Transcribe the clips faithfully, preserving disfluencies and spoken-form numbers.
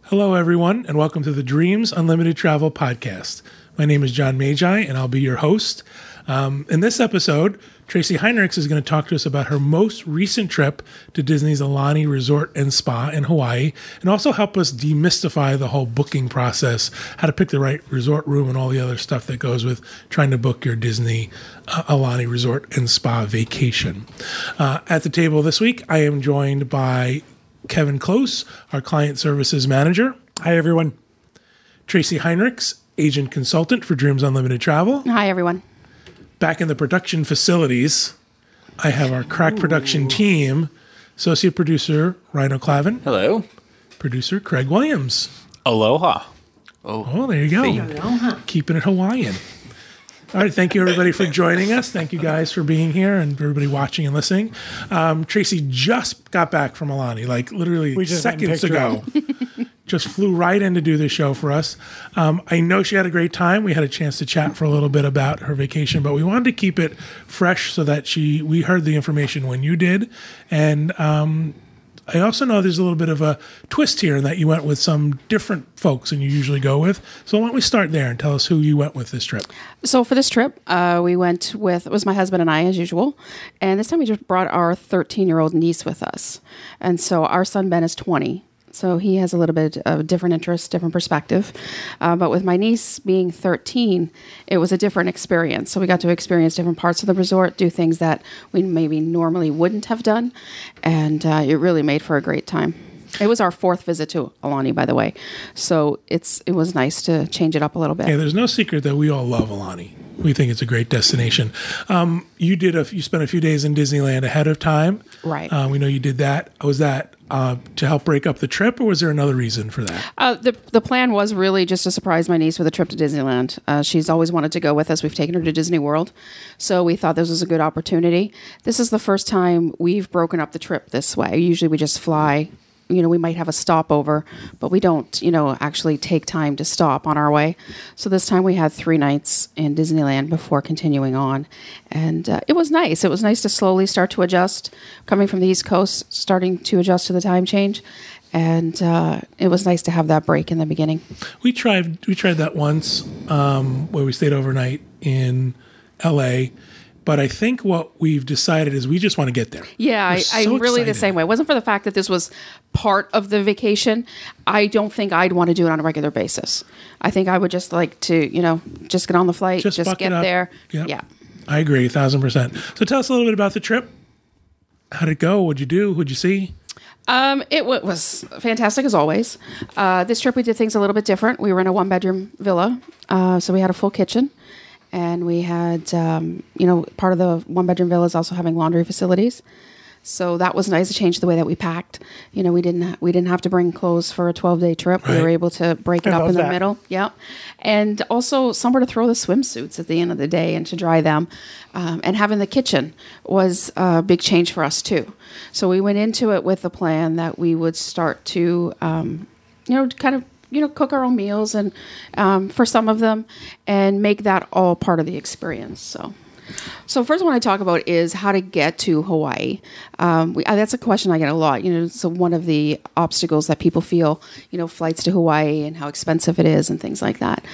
Hello, everyone, and welcome to the Dreams Unlimited Travel podcast. My name is John Magi, and I'll be your host. Um, in this episode, Tracy Heinrichs is going to talk to us about her most recent trip to Disney's Aulani Resort and Spa in Hawaii, and also help us demystify the whole booking process, how to pick the right resort room, and all the other stuff that goes with trying to book your Disney uh, Aulani Resort and Spa vacation. Uh, at the table this week, I am joined by Kevin Close, our client services manager. Hi, everyone. Tracy Heinrichs, agent consultant for Dreams Unlimited Travel. Hi, everyone. Back in the production facilities, I have our crack Ooh. production team, associate producer Rhino Clavin. Hello. Producer Craig Williams. Aloha. Oh, oh there you go. Aloha. Keeping it Hawaiian. All right, thank you, everybody, for joining us. Thank you, guys, for being here and for everybody watching and listening. Um, Tracy just got back from Aulani, like literally we just seconds ago. Just flew right in to do this show for us. Um, I know she had a great time. We had a chance to chat for a little bit about her vacation, but we wanted to keep it fresh so that she we heard the information when you did. And um, I also know there's a little bit of a twist here in that you went with some different folks than you usually go with. So why don't we start there and tell us who you went with this trip? So for this trip, uh, we went with, it was my husband and I as usual. And this time we just brought our thirteen-year-old niece with us. And so our son Ben is twenty. So he has a little bit of different interests, different perspective. Uh, but with my niece being thirteen, it was a different experience. So we got to experience different parts of the resort, do things that we maybe normally wouldn't have done. And uh, it really made for a great time. It was our fourth visit to Aulani, by the way. So it's it was nice to change it up a little bit. Yeah, there's no secret that we all love Aulani. We think it's a great destination. Um, you did a, you spent a few days in Disneyland ahead of time. Right. Uh, we know you did that. Was that uh, to help break up the trip, or was there another reason for that? Uh, the the plan was really just to surprise my niece with a trip to Disneyland. Uh, she's always wanted to go with us. We've taken her to Disney World, so we thought this was a good opportunity. This is the first time we've broken up the trip this way. Usually we just fly. You know, we might have a stopover, but we don't, you know, actually take time to stop on our way. So this time we had three nights in Disneyland before continuing on. And uh, it was nice. It was nice to slowly start to adjust, coming from the East Coast, starting to adjust to the time change. And uh, it was nice to have that break in the beginning. We tried, we tried that once um, where we stayed overnight in L A, but I think what we've decided is we just want to get there. Yeah, I, so I'm really excited. The same way. It wasn't for the fact that this was part of the vacation. I don't think I'd want to do it on a regular basis. I think I would just like to, you know, just get on the flight, just, just get there. Yep. Yeah. I agree, a thousand percent. So tell us a little bit about the trip. How'd it go? What'd you do? What'd you see? Um, it w- was fantastic as always. Uh, this trip we did things a little bit different. We were in a one-bedroom villa, uh, so we had a full kitchen. And we had, um, you know, part of the one-bedroom villa is also having laundry facilities. So that was nice to change the way that we packed. You know, we didn't ha- we didn't have to bring clothes for a twelve-day trip. Right. We were able to break it I up in the that. middle. Yeah. And also somewhere to throw the swimsuits at the end of the day and to dry them. Um, and having the kitchen was a big change for us, too. So we went into it with the plan that we would start to, um, you know, kind of, you know, cook our own meals and um, for some of them and make that all part of the experience. So, so first one I talk about is how to get to Hawaii. Um, we, uh, that's a question I get a lot. You know, so one of the obstacles that people feel, you know, flights to Hawaii and how expensive it is and things like that.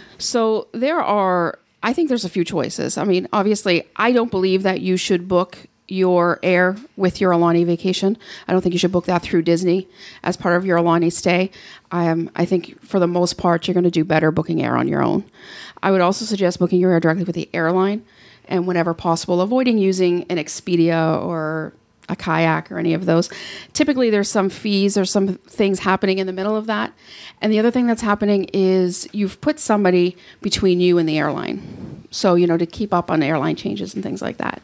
So there are, I think there's a few choices. I mean, obviously, I don't believe that you should book your air with your Aulani vacation. I don't think you should book that through Disney as part of your Aulani stay. I am. I think for the most part, you're going to do better booking air on your own. I would also suggest booking your air directly with the airline, and whenever possible, avoiding using an Expedia or a kayak or any of those. Typically, there's some fees or some things happening in the middle of that. And the other thing that's happening is you've put somebody between you and the airline. So, you know, to keep up on airline changes and things like that.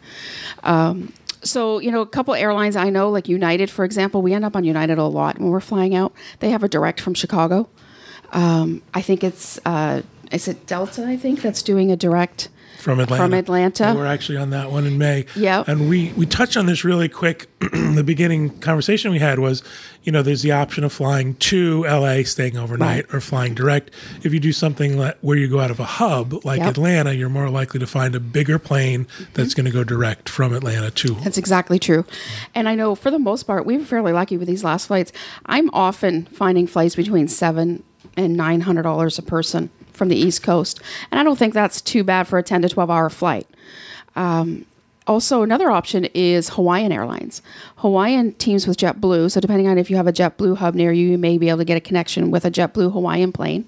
Um, so, you know, a couple airlines I know, like United, for example, we end up on United a lot when we're flying out. They have a direct from Chicago. Um, I think it's uh, is it Delta, I think, that's doing a direct from Atlanta. From Atlanta. Yeah, we're actually on that one in May. Yep. And we, we touched on this really quick. The beginning conversation we had was, you know, there's the option of flying to L A, staying overnight, right, or flying direct. If you do something like where you go out of a hub like yep. Atlanta, you're more likely to find a bigger plane mm-hmm. that's going to go direct from Atlanta to. That's exactly true. And I know for the most part, we were fairly lucky with these last flights. I'm often finding flights between seven and nine hundred dollars a person from the East Coast. And I don't think that's too bad for a ten to twelve hour flight. Um, also, another option is Hawaiian Airlines. Hawaiian teams with JetBlue. So depending on if you have a JetBlue hub near you, you may be able to get a connection with a JetBlue Hawaiian plane.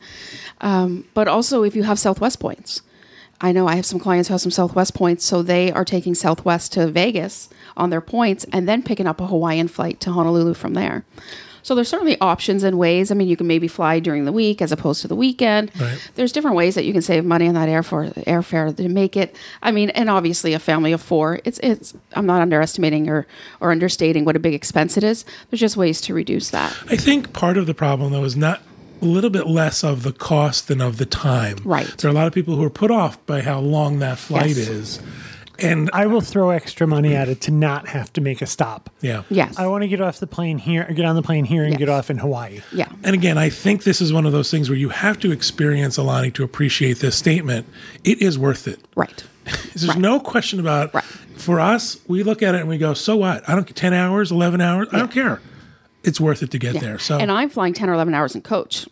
Um, but also if you have Southwest points. I know I have some clients who have some Southwest points, so they are taking Southwest to Vegas on their points and then picking up a Hawaiian flight to Honolulu from there. So there's certainly options and ways. I mean, you can maybe fly during the week as opposed to the weekend. Right. There's different ways that you can save money on that airfare, airfare to make it. I mean, and obviously a family of four, it's it's. I'm not underestimating or, or understating what a big expense it is. There's just ways to reduce that. I think part of the problem, though, is not a little bit less of the cost than of the time. Right. There are a lot of people who are put off by how long that flight yes. is. And I will throw extra money at it to not have to make a stop. Yeah. Yes. I want to get off the plane here, get on the plane here, and yes. get off in Hawaii. Yeah. And again, I think this is one of those things where you have to experience Alani to appreciate this statement. It is worth it. Right. There's right. no question about. Right. For us, we look at it and we go, "So what? I don't ten hours, eleven hours. Yeah. I don't care. It's worth it to get yeah. there." So, and I'm flying ten or eleven hours in coach.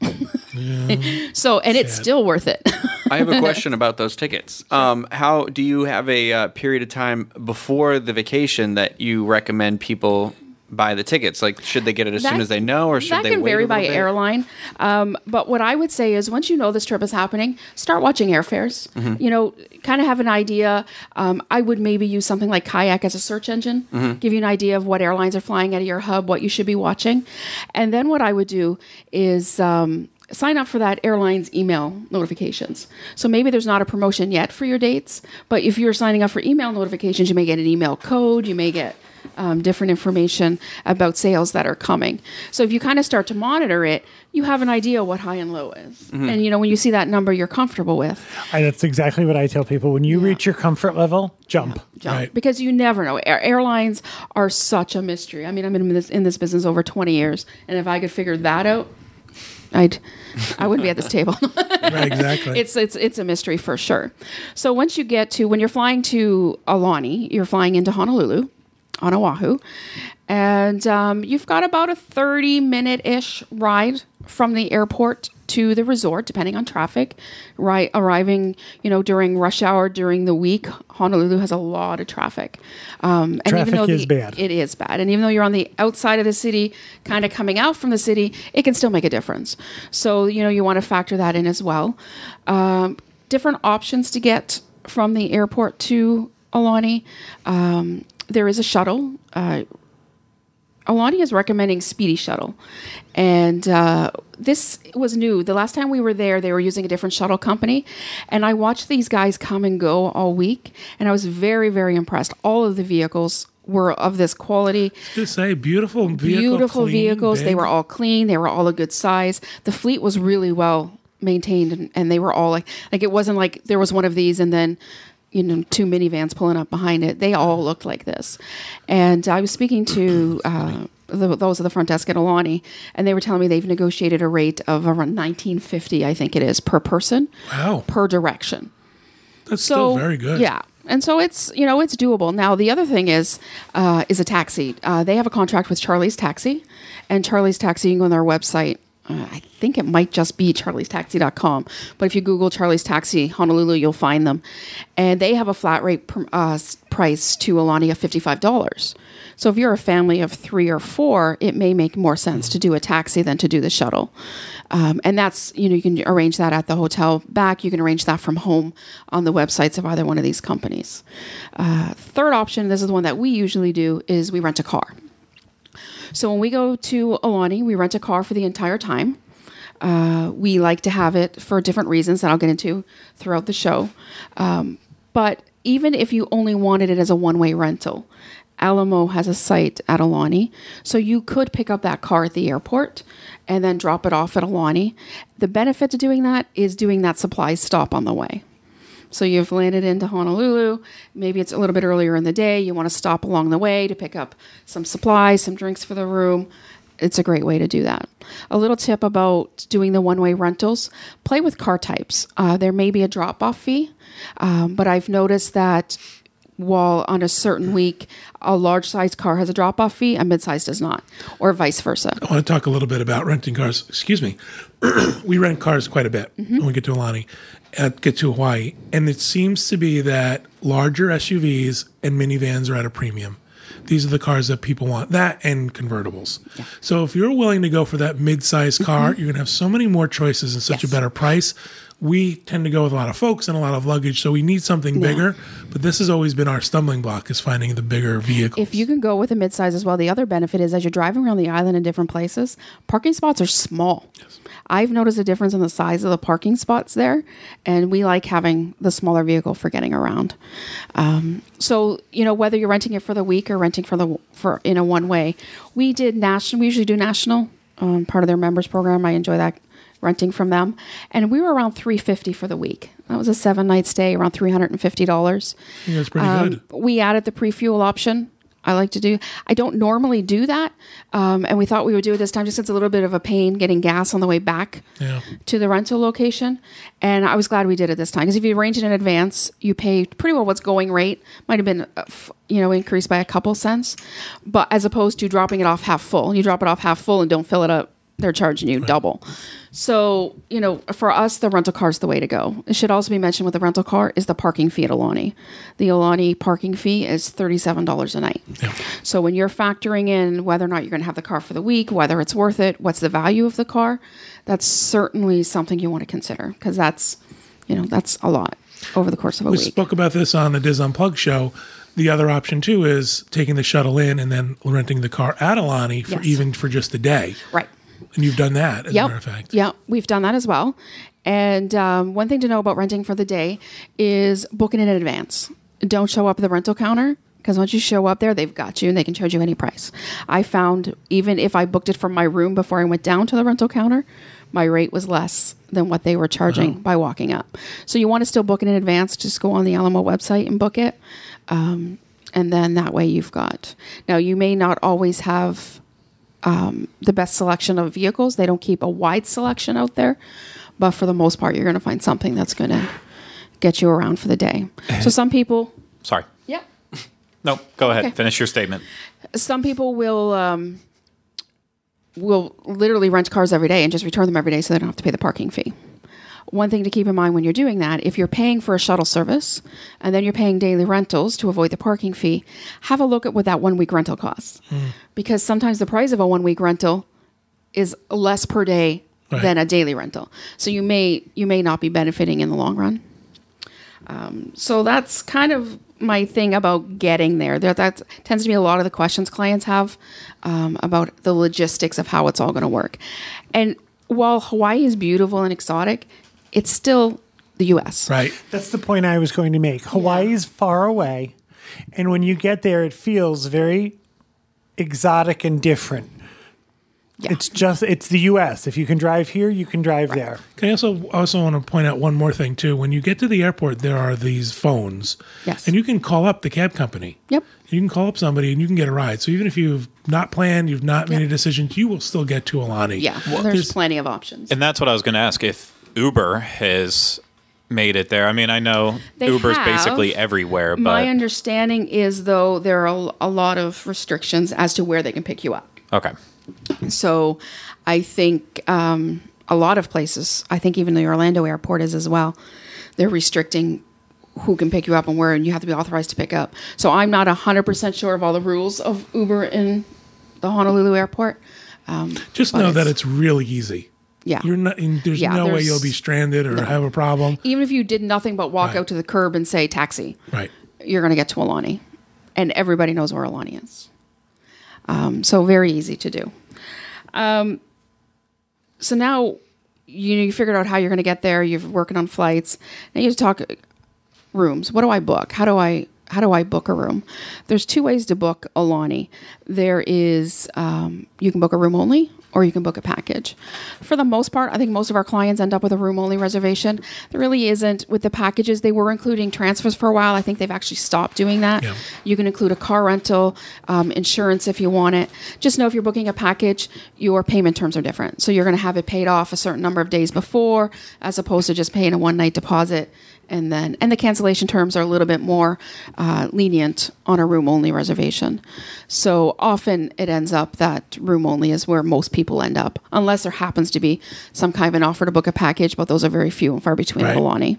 yeah. So, and Sad. It's still worth it. I have a question about those tickets. Um, how do you have a uh, period of time before the vacation that you recommend people buy the tickets? Like, should they get it as that, soon as they know, or should that they can wait vary a by bit? airline. Um, but what I would say is, once you know this trip is happening, start watching airfares. Mm-hmm. You know, kind of have an idea. Um, I would maybe use something like Kayak as a search engine, mm-hmm. give you an idea of what airlines are flying out of your hub, what you should be watching, and then what I would do is. Um, sign up for that airline's email notifications. So maybe there's not a promotion yet for your dates, but if you're signing up for email notifications, you may get an email code, you may get um, different information about sales that are coming. So if you kind of start to monitor it, you have an idea what high and low is. Mm-hmm. And, you know, when you see that number you're comfortable with. I, that's exactly what I tell people. When you yeah. reach your comfort level, jump. Yeah, jump. Right. Because you never know. Air- airlines are such a mystery. I mean, I've been in this, in this business over twenty years, and if I could figure that out, I'd, I wouldn't be at this table. Right, exactly. It's it's it's a mystery for sure. So once you get to, when you're flying to Alani, you're flying into Honolulu on Oahu, and um, you've got about a thirty minute-ish ride from the airport to the resort, depending on traffic. Right, arriving, you know, during rush hour during the week, Honolulu has a lot of traffic. Um, and traffic even though is the, bad. It is bad, and even though you're on the outside of the city, kind of coming out from the city, it can still make a difference. So you know, you want to factor that in as well. Um, different options to get from the airport to Alani. Um, there is a shuttle. Uh, Alani is recommending Speedy Shuttle. And uh, this was new. The last time we were there, they were using a different shuttle company. And I watched these guys come and go all week. And I was very, very impressed. All of the vehicles were of this quality. To say, beautiful vehicle, Beautiful clean, vehicles. big. They were all clean. They were all a good size. The fleet was really well maintained. And, and they were all like, like, it wasn't like there was one of these and then, you know, two minivans pulling up behind it. They all looked like this. And I was speaking to uh, the, those at the front desk at Alani, and they were telling me they've negotiated a rate of around nineteen fifty, I think it is, per person. Wow. Per direction. That's so, still very good. Yeah. And so it's, you know, it's doable. Now, the other thing is, uh, is a taxi. Uh, they have a contract with Charlie's Taxi, and Charlie's Taxi, you can go on their website. Uh, I think it might just be charlies taxi dot com. But if you Google Charlie's Taxi Honolulu, you'll find them. And they have a flat rate per, uh, price to Alani of fifty-five dollars. So if you're a family of three or four, it may make more sense to do a taxi than to do the shuttle. Um, and that's, you know, you can arrange that at the hotel back. You can arrange that from home on the websites of either one of these companies. Uh, third option, this is the one that we usually do, is we rent a car. So when we go to Alani, we rent a car for the entire time. Uh, we like to have it for different reasons that I'll get into throughout the show. Um, but even if you only wanted it as a one-way rental, Alamo has a site at Alani. So you could pick up that car at the airport and then drop it off at Alani. The benefit to doing that is doing that supply stop on the way. So you've landed into Honolulu. Maybe it's a little bit earlier in the day. You want to stop along the way to pick up some supplies, some drinks for the room. It's a great way to do that. A little tip about doing the one-way rentals. Play with car types. Uh, there may be a drop-off fee, um, but I've noticed that while on a certain week, a large-sized car has a drop-off fee, a mid-size does not, or vice versa. I want to talk a little bit about renting cars. Excuse me. We rent cars quite a bit mm-hmm. when we get to Alani, uh, get to Hawaii, and it seems to be that larger S U Vs and minivans are at a premium. These are the cars that people want, that and convertibles. Yeah. So if you're willing to go for that mid-sized car, mm-hmm. you're going to have so many more choices and such yes. a better price. We tend to go with a lot of folks and a lot of luggage, so we need something yeah. bigger. But this has always been our stumbling block, is finding the bigger vehicles. If you can go with a midsize as well, the other benefit is as you're driving around the island in different places, parking spots are small. Yes. I've noticed a difference in the size of the parking spots there, and we like having the smaller vehicle for getting around. Um, so, you know, whether you're renting it for the week or renting for the for in a one way, we did national. We usually do national, um, part of their members program. I enjoy that. Renting from them, and we were around three hundred fifty dollars for the week. That was a seven night stay, around three hundred fifty dollars. Yeah, that's pretty um, good. We added the pre-fuel option. I like to do. I don't normally do that, um, and we thought we would do it this time just 'cause it's a little bit of a pain getting gas on the way back yeah. to the rental location. And I was glad we did it this time because if you arrange it in advance, you pay pretty well what's going rate. Might have been, uh, f- you know, increased by a couple cents, but as opposed to dropping it off half full. You drop it off half full and don't fill it up, they're charging you right. double. So, you know, for us, the rental car is the way to go. It should also be mentioned with the rental car is the parking fee at Alani. The Alani parking fee is thirty-seven dollars a night. Yeah. So when you're factoring in whether or not you're going to have the car for the week, whether it's worth it, what's the value of the car, that's certainly something you want to consider because that's, you know, that's a lot over the course of a we week. We spoke about this on the Diz Unplugged show. The other option, too, is taking the shuttle in and then renting the car at Alani for yes. even for just a day. Right. And you've done that, as yep. a matter of fact. Yeah, we've done that as well. And um, one thing to know about renting for the day is booking it in advance. Don't show up at the rental counter because once you show up there, they've got you and they can charge you any price. I found even if I booked it from my room before I went down to the rental counter, my rate was less than what they were charging uh-huh. by walking up. So you want to still book it in advance. Just go on the Alamo website and book it. Um, and then that way you've got... Now, you may not always have... Um, the best selection of vehicles. They don't keep a wide selection out there, but for the most part, you're going to find something that's going to get you around for the day. So some people... Sorry. Yeah. No, go ahead. Okay. Finish your statement. Some people will um, will literally rent cars every day and just return them every day so they don't have to pay the parking fee. One thing to keep in mind when you're doing that, if you're paying for a shuttle service and then you're paying daily rentals to avoid the parking fee, have a look at what that one week rental costs. Mm. Because sometimes the price of a one week rental is less per day right. than a daily rental. So you may you may not be benefiting in the long run. Um, so that's kind of my thing about getting there. That, that tends to be a lot of the questions clients have um, about the logistics of how it's all going to work. And while Hawaii is beautiful and exotic, it's still the U S. Right. That's the point I was going to make. Hawaii is yeah. far away, and when you get there, it feels very exotic and different. Yeah. It's just, it's the U S. If you can drive here, you can drive right. there. Can I also also want to point out one more thing, too? When you get to the airport, there are these phones. Yes. And you can call up the cab company. Yep. You can call up somebody and you can get a ride. So even if you've not planned, you've not made yep. a decision, you will still get to Alani. Yeah, well, there's, there's plenty of options. And that's what I was going to ask. If Uber has made it there, I mean, I know they Uber's have. basically everywhere. But my understanding is, though, there are a lot of restrictions as to where they can pick you up. Okay. So I think um, a lot of places, I think even the Orlando airport is as well, they're restricting who can pick you up and where, and you have to be authorized to pick up. So I'm not one hundred percent sure of all the rules of Uber in the Honolulu airport. Um, Just know that it's really easy. Yeah. You're not, there's yeah, no there's, way you'll be stranded or no. have a problem. Even if you did nothing but walk right. out to the curb and say taxi, right. you're going to get to Alani. And everybody knows where Alani is. Um, so very easy to do. Um, so now you you figured out how you're going to get there. You're working on flights. Now you have to talk rooms. What do I book? How do I how do I book a room? There's two ways to book Aulani. There is, um, you can book a room only, or you can book a package. For the most part, I think most of our clients end up with a room-only reservation. There really isn't. With the packages, they were including transfers for a while. I think they've actually stopped doing that. Yeah. You can include a car rental, um, insurance if you want it. Just know if you're booking a package, your payment terms are different. So you're going to have it paid off a certain number of days before, as opposed to just paying a one-night deposit. And then, and the cancellation terms are a little bit more uh, lenient on a room-only reservation. So often it ends up that room-only is where most people end up, unless there happens to be some kind of an offer to book a package, but those are very few and far between at Aulani.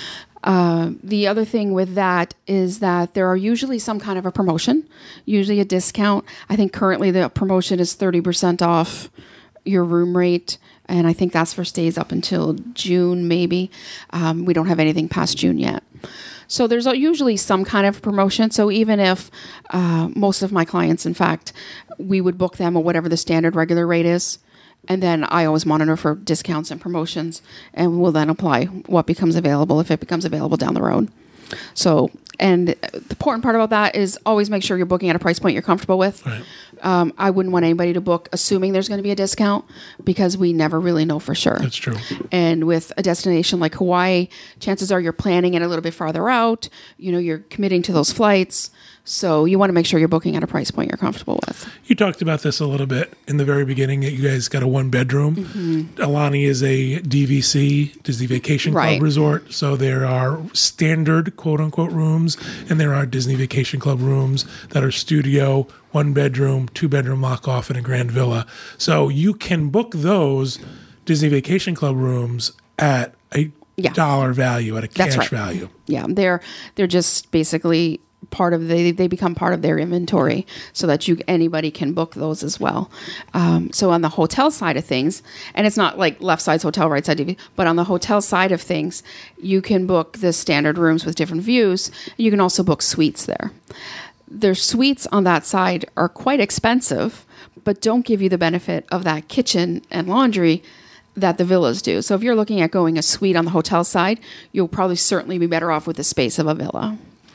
Uh, the other thing with that is that there are usually some kind of a promotion, usually a discount. I think currently the promotion is thirty percent off your room rate. And I think that's for stays up until June, maybe. Um, we don't have anything past June yet. So there's usually some kind of promotion. So even if uh, most of my clients, in fact, we would book them at whatever the standard regular rate is. And then I always monitor for discounts and promotions, and we'll then apply what becomes available if it becomes available down the road. So, and the important part about that is always make sure you're booking at a price point you're comfortable with. Right. Um, I wouldn't want anybody to book assuming there's going to be a discount, because we never really know for sure. That's true. And with a destination like Hawaii, chances are you're planning it a little bit farther out. You know, you're committing to those flights. So you want to make sure you're booking at a price point you're comfortable with. You talked about this a little bit in the very beginning. You guys got a one bedroom. Mm-hmm. Aulani is a D V C, Disney Vacation Club right. resort. So there are standard quote unquote rooms, and there are Disney Vacation Club rooms that are studio, one bedroom, two bedroom lock off, and a grand villa. So you can book those Disney Vacation Club rooms at a yeah. dollar value, at a cash right. value. Yeah, they're they're just basically part of they they become part of their inventory, so that you anybody can book those as well. Um, so on the hotel side of things, and it's not like left side's hotel, right side D V, but on the hotel side of things, you can book the standard rooms with different views. You can also book suites there. Their suites on that side are quite expensive, but don't give you the benefit of that kitchen and laundry that the villas do. So if you're looking at going a suite on the hotel side, you'll probably certainly be better off with the space of a villa.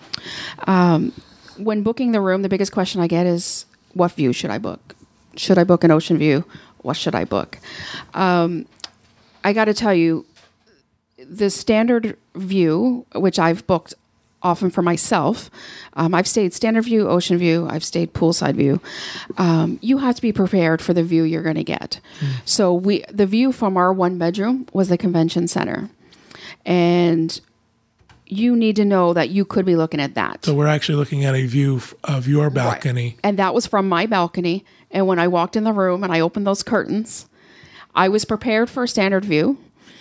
Um, when booking the room, the biggest question I get is, what view should I book? Should I book an ocean view? What should I book? Um, I got to tell you, the standard view, which I've booked often for myself, um, I've stayed standard view, ocean view, I've stayed poolside view. Um, you have to be prepared for the view you're going to get. Mm. So we, the view from our one bedroom was the convention center. And you need to know that you could be looking at that. So we're actually looking at a view of your balcony. Right. And that was from my balcony. And when I walked in the room and I opened those curtains, I was prepared for a standard view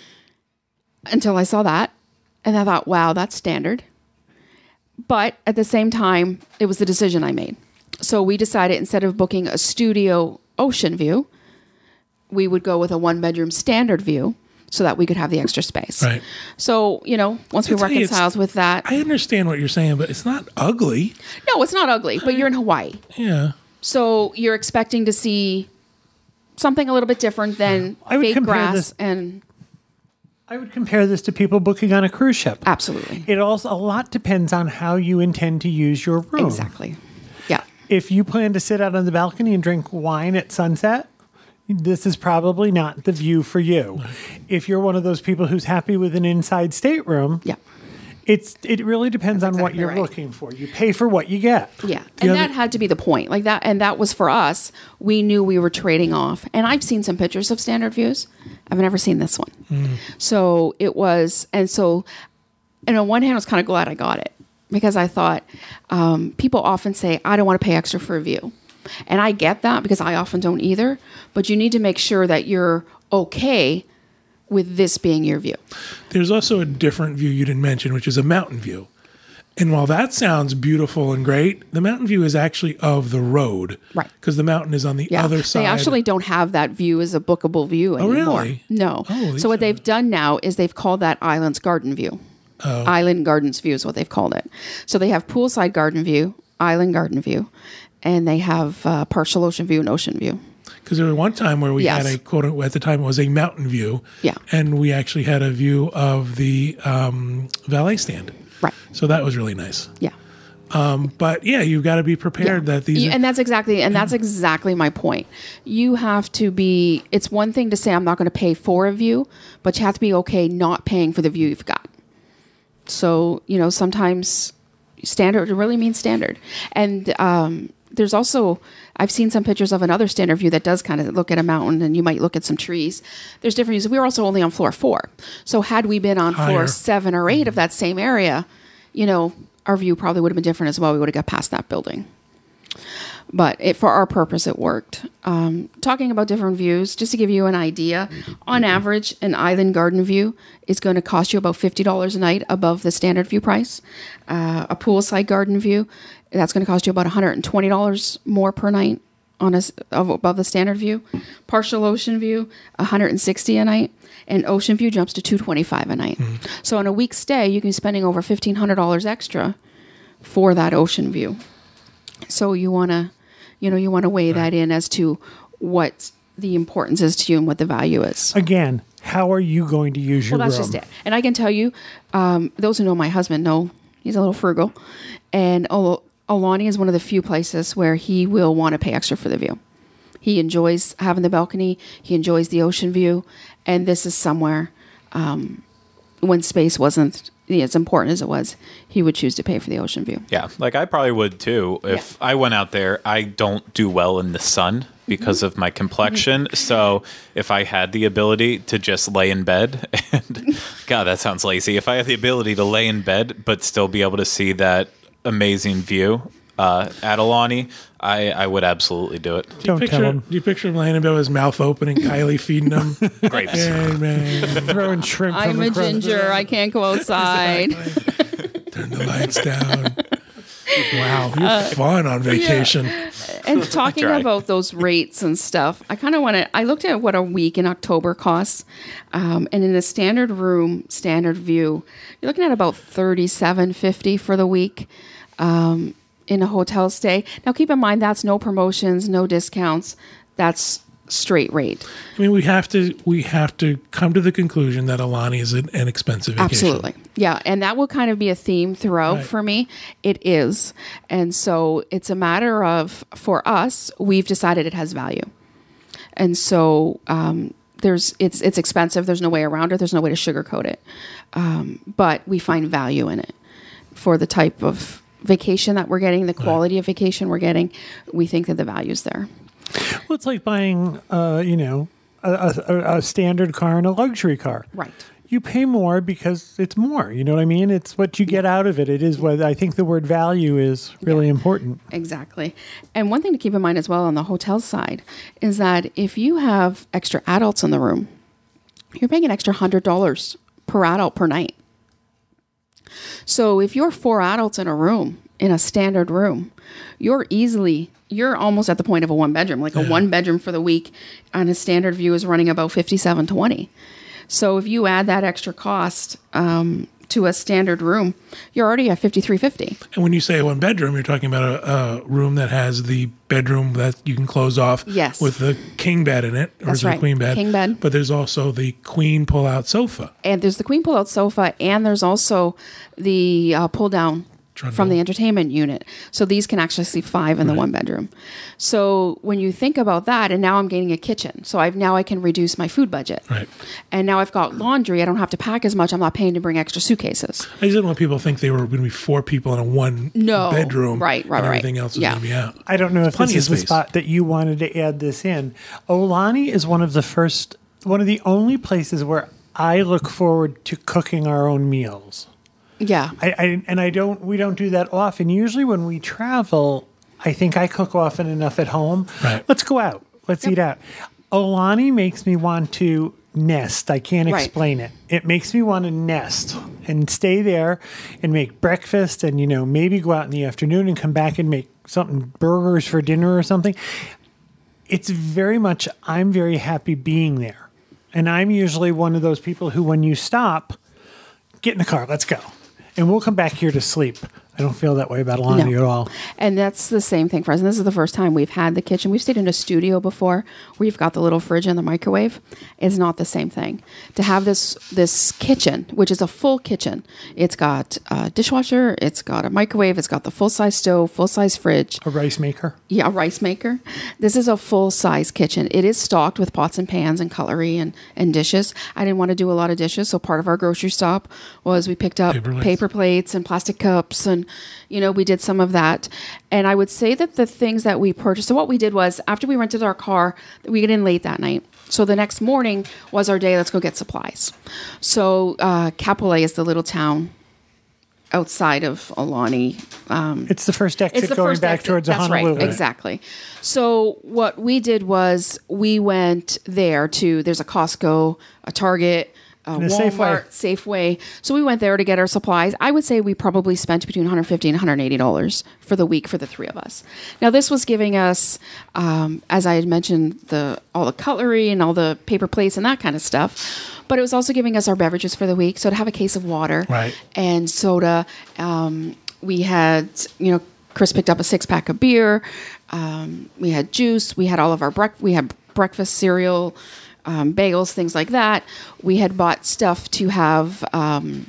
until I saw that. And I thought, wow, that's standard. But at the same time, it was the decision I made. So we decided, instead of booking a studio ocean view, we would go with a one-bedroom standard view, so that we could have the extra space. Right. So, you know, once we reconciled with that. I understand what you're saying, but it's not ugly. No, it's not ugly, but you're in Hawaii. Yeah. So you're expecting to see something a little bit different than I would fake grass this, and... I would compare this to people booking on a cruise ship. Absolutely. It also, a lot depends on how you intend to use your room. Exactly. Yeah. If you plan to sit out on the balcony and drink wine at sunset, this is probably not the view for you. If you're one of those people who's happy with an inside stateroom, yeah, it's it really depends That's on exactly what you're right. looking for. You pay for what you get. Yeah, and other- that had to be the point. Like that, and that was for us. We knew we were trading off. And I've seen some pictures of standard views. I've never seen this one. Mm. So it was, and so, and on one hand, I was kind of glad I got it, because I thought um, people often say, I don't want to pay extra for a view. And I get that, because I often don't either. But you need to make sure that you're okay with this being your view. There's also a different view you didn't mention, which is a mountain view. And while that sounds beautiful and great, the mountain view is actually of the road. Right. Because the mountain is on the yeah. other side. They actually don't have that view as a bookable view anymore. Oh, really? No. Oh, so what they've done now is they've called that Island's Garden View. Oh. Island Gardens View is what they've called it. So they have poolside garden view, Island Garden View, and they have uh, partial ocean view and ocean view. Because there was one time where we yes. had a quote, at the time it was a mountain view. Yeah. And we actually had a view of the um, valet stand. Right. So that was really nice. Yeah. Um, but yeah, you've got to be prepared Yeah. that these. You- and that's exactly and that's exactly my point. You have to be. It's one thing to say I'm not going to pay for a view, but you have to be okay not paying for the view you've got. So you know sometimes standard really means standard, and um, there's also I've seen some pictures of another standard view that does kind of look at a mountain, and you might look at some trees. There's different views. We were also only on floor four, so had we been on Higher. floor seven or eight of that same area, you know, our view probably would have been different as well. We would have got past that building. But it, for our purpose, it worked. Um, talking about different views, just to give you an idea, on average, an island garden view is going to cost you about fifty dollars a night above the standard view price. Uh, a poolside garden view, that's going to cost you about one hundred twenty dollars more per night on a, above the standard view. Partial ocean view, one hundred sixty dollars a night. And ocean view jumps to two hundred twenty-five dollars a night. Mm-hmm. So in a week's stay, you can be spending over fifteen hundred dollars extra for that ocean view. So you want to, you know, you want to weigh right. that in as to what the importance is to you and what the value is. Again, how are you going to use your well, that's room? just it. And I can tell you, um, those who know my husband know he's a little frugal. And Ol- Aulani is one of the few places where he will want to pay extra for the view. He enjoys having the balcony. He enjoys the ocean view. And this is somewhere, um, when space wasn't as important as it was, he would choose to pay for the ocean view. Yeah, like I probably would too. If yeah. I went out there, I don't do well in the sun because mm-hmm. of my complexion. Mm-hmm. So if I had the ability to just lay in bed, and God, that sounds lazy. If I had the ability to lay in bed but still be able to see that amazing view uh, at Aulani, I, I would absolutely do it. Do you, Don't picture, tell him. do you picture him laying in bed with his mouth open and Kylie feeding him? Grapes. Hey, man. Throwing shrimp I'm from a across ginger. the- I can't go outside. Exactly. Turn the lights down. Wow, you're uh, fun on vacation. Yeah. And talking about those rates and stuff, I kind of want to. I looked at what a week in October costs, um, and in a standard room, standard view, you're looking at about thirty-seven fifty for the week. Um, in a hotel stay. Now, keep in mind, that's no promotions, no discounts. That's straight rate. I mean, we have to we have to come to the conclusion that Aulani is an, an expensive vacation. Absolutely. Yeah, and that will kind of be a theme throughout right. for me. It is. And so it's a matter of, for us, we've decided it has value. And so um, there's it's it's expensive. There's no way around it. There's no way to sugarcoat it. Um, but we find value in it for the type of vacation that we're getting, the quality right. of vacation we're getting. We think that the value's there. Well, it's like buying, uh, you know, a, a, a standard car and a luxury car. Right. You pay more because it's more. You know what I mean? It's what you get out of it. It is what I think the word value is really yeah, important. Exactly. And one thing to keep in mind as well on the hotel side is that if you have extra adults in the room, you're paying an extra one hundred dollars per adult per night. So if you're four adults in a room, in a standard room, you're easily, you're almost at the point of a one bedroom. Like yeah. a one bedroom for the week on a standard view is running about fifty-seven twenty. So if you add that extra cost um, to a standard room, you're already at fifty-three fifty. And when you say one bedroom, you're talking about a, a room that has the bedroom that you can close off yes. with the king bed in it. Or That's is it right. a queen bed? King bed. But there's also the queen pull-out sofa. And there's the queen pull-out sofa, and there's also the uh, pull-down Trundle. From the entertainment unit. So these can actually sleep five in right. the one bedroom. So when you think about that, and now I'm gaining a kitchen. So I've now I can reduce my food budget. Right. And now I've got laundry. I don't have to pack as much. I'm not paying to bring extra suitcases. I just didn't want people to think they were going to be four people in a one no. bedroom. Right, right, and right. everything else is yeah. going to be out. I don't know if Plenty this is of the space. spot that you wanted to add this in. Aulani is one of the first, one of the only places where I look forward to cooking our own meals. Yeah. I, I and I don't we don't do that often. Usually when we travel, I think I cook often enough at home. Right. Let's go out. Let's yep. eat out. Aulani makes me want to nest. I can't right. explain it. It makes me want to nest and stay there and make breakfast and, you know, maybe go out in the afternoon and come back and make something, burgers for dinner or something. It's very much, I'm very happy being there. And I'm usually one of those people who, when you stop, get in the car, let's go. And we'll come back here to sleep. I don't feel that way about Alani No. at all. And that's the same thing for us. And this is the first time we've had the kitchen. We've stayed in a studio before where you've got the little fridge and the microwave. It's not the same thing. To have this this kitchen, which is a full kitchen, it's got a dishwasher, it's got a microwave, it's got the full-size stove, full-size fridge. A rice maker. Yeah, a rice maker. This is a full-size kitchen. It is stocked with pots and pans and cutlery and, and dishes. I didn't want to do a lot of dishes, so part of our grocery stop was we picked up Paper plates. paper plates and plastic cups, and you know, we did some of that. And I would say that the things that we purchased, so what we did was after we rented our car, we get in late that night. So the next morning was our day, let's go get supplies. So uh, Kapolei is the little town outside of Alani. Um, It's the first exit it's the going first back exit. towards That's Honolulu. right, exactly. So what we did was we went there to, there's a Costco, a Target, a And a Walmart, Safeway. So we went there to get our supplies. I would say we probably spent between one hundred fifty dollars and one hundred eighty dollars for the week for the three of us. Now this was giving us, um, as I had mentioned, the all the cutlery and all the paper plates and that kind of stuff. But it was also giving us our beverages for the week. So to have a case of water Right. and soda. Um, we had, you know, Chris picked up a six pack of beer. Um, we had juice. We had all of our brec- we had breakfast cereal, um, bagels, things like that. We had bought stuff to have um,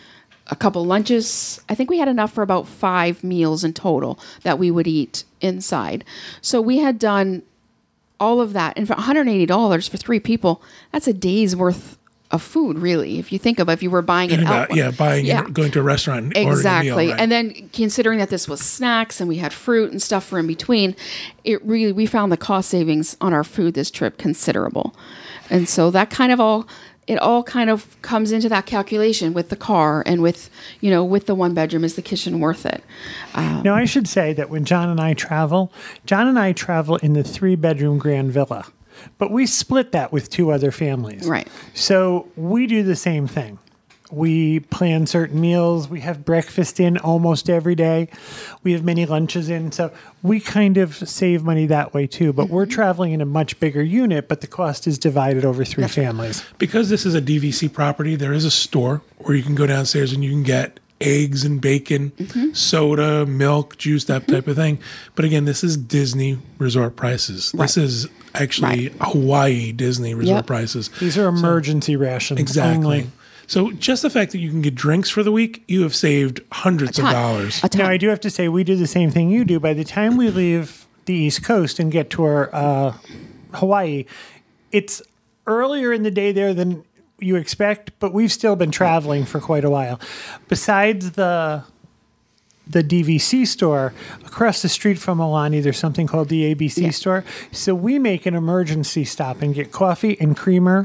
a couple lunches. I think we had enough for about five meals in total that we would eat inside. So we had done all of that. And for one hundred eighty dollars for three people, that's a day's worth of food, really. If you think of it, if you were buying it Think out. about, yeah, buying, Yeah. going to a restaurant and ordering a Exactly. meal. Right. And then considering that this was snacks and we had fruit and stuff for in between, it really, we found the cost savings on our food this trip considerable. And so that kind of all, it all kind of comes into that calculation with the car and with, you know, with the one bedroom, is the kitchen worth it? Um, Now, I should say that when John and I travel, John and I travel in the three bedroom grand villa, but we split that with two other families. Right. So we do the same thing. We plan certain meals. We have breakfast in almost every day. We have many lunches in. So we kind of save money that way too. But we're traveling in a much bigger unit, but the cost is divided over three families. Because this is a D V C property, there is a store where you can go downstairs and you can get eggs and bacon, Mm-hmm. soda, milk, juice, that type of thing. But again, this is Disney resort prices. This is actually Hawaii Disney resort Yep. prices. These are emergency rations Exactly. only. So just the fact that you can get drinks for the week, you have saved hundreds of ton. dollars. A ton. Now, I do have to say, we do the same thing you do. By the time we leave the East Coast and get to our uh, Hawaii, it's earlier in the day there than you expect, but we've still been traveling for quite a while. Besides the the D V C store, across the street from Alani, there's something called the A B C Yeah. store. So we make an emergency stop and get coffee and creamer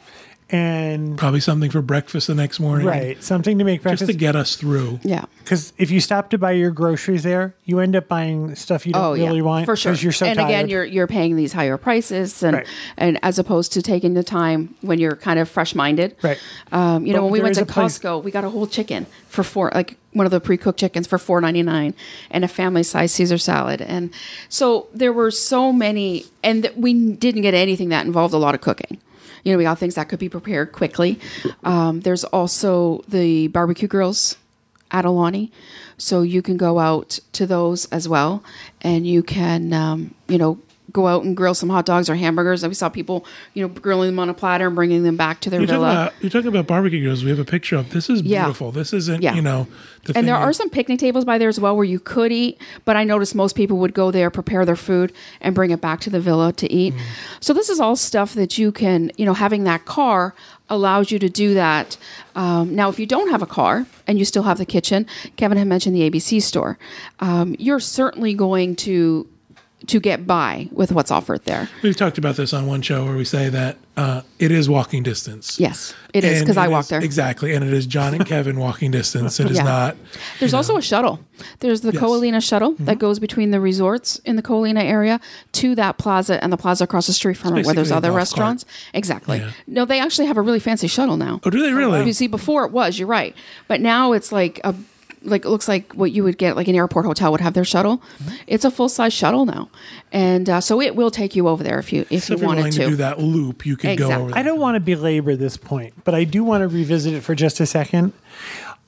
and Probably something for breakfast the next morning. right, something to make Just breakfast. to get us through. Yeah. Because if you stop to buy your groceries there, you end up buying stuff you don't Oh, really yeah, want for sure. because you're so and tired. again, you're you're paying these higher prices, and Right. and as opposed to taking the time when you're kind of fresh minded. Right. Um, you know, But when we there went is to a place- Costco, we got a whole chicken for four, like one of the pre cooked chickens for four ninety nine, and a family size Caesar salad, and so there were so many, and th- we didn't get anything that involved a lot of cooking. You know, we got things that could be prepared quickly. Um, there's also the barbecue grills at Alani. So you can go out to those as well. And you can, um, you know, go out and grill some hot dogs or hamburgers. And we saw people, you know, grilling them on a platter and bringing them back to their You're talking, villa. about, you're talking about barbecue grills. We have a picture of. This is Yeah. beautiful. This isn't, Yeah. you know, the And there thing are is- some picnic tables by there as well where you could eat, but I noticed most people would go there, prepare their food, and bring it back to the villa to eat. So this is all stuff that you can, you know, having that car allows you to do that. Um, now, if you don't have a car and you still have the kitchen, Kevin had mentioned the A B C store. Um, you're certainly going to to get by with what's offered there. We've talked about this on one show where we say that uh, it is walking distance. Yes, it is And because I it walk is- there. Exactly. And it is John and Kevin walking distance. It is Yeah. not. There's also a shuttle. There's the Yes. Ko'olina shuttle that goes between the resorts in the Ko'olina area to that plaza and the plaza across the street from it where there's basically a other golf restaurants. Exactly. Yeah. No, they actually have a really fancy shuttle now. Oh, do they really? You see, before it was, you're right. But now it's like a like it looks like what you would get like an airport hotel would have their shuttle. Mm-hmm. It's a full size shuttle now, and uh, so it will take you over there if you if So you if you're wanted willing to. to. do that loop, you could go Exactly. over there. I don't want to belabor this point, but I do want to revisit it for just a second.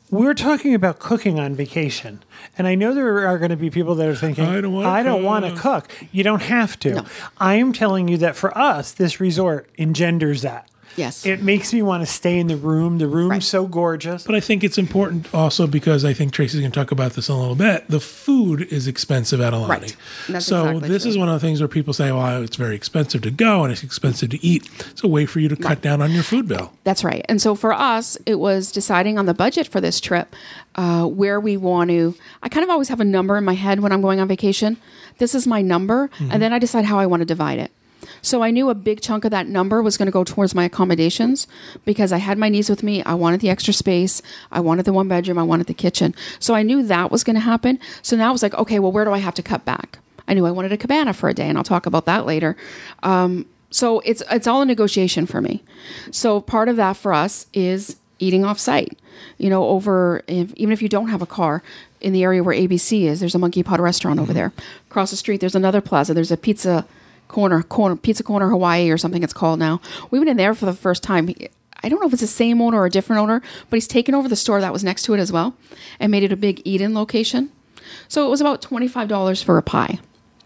we're talking about cooking on vacation. And I know there are going to be people that are thinking, I don't wanna I don't cook." want to cook. You don't have to. No. I am telling you that for us, this resort engenders that. Yes. It makes me want to stay in the room. The room's Right. so gorgeous. But I think it's important also because I think Tracy's going to talk about this in a little bit. The food is expensive at Aulani. Right. That's so exactly this true. is one of the things where people say, well, it's very expensive to go and it's expensive to eat. It's a way for you to cut down on your food bill. That's right. And so for us, it was deciding on the budget for this trip, uh, where we want to. I kind of always have a number in my head when I'm going on vacation. This is my number. Mm-hmm. And then I decide how I want to divide it. So I knew a big chunk of that number was going to go towards my accommodations because I had my niece with me. I wanted the extra space. I wanted the one bedroom. I wanted the kitchen. So I knew that was going to happen. So now I was like, okay, well, where do I have to cut back? I knew I wanted a cabana for a day, and I'll talk about that later. Um, so it's it's all a negotiation for me. So part of that for us is eating off site. You know, over if, even if you don't have a car, in the area where A B C is, there's a Monkey Pod restaurant over there. Across the street, there's another plaza. There's a pizza corner, corner Pizza Corner Hawaii or something it's called now. We went in there for the first time. I don't know if it's the same owner or a different owner, but he's taken over the store that was next to it as well and made it a big eat-in location. So it was about twenty-five dollars for a pie.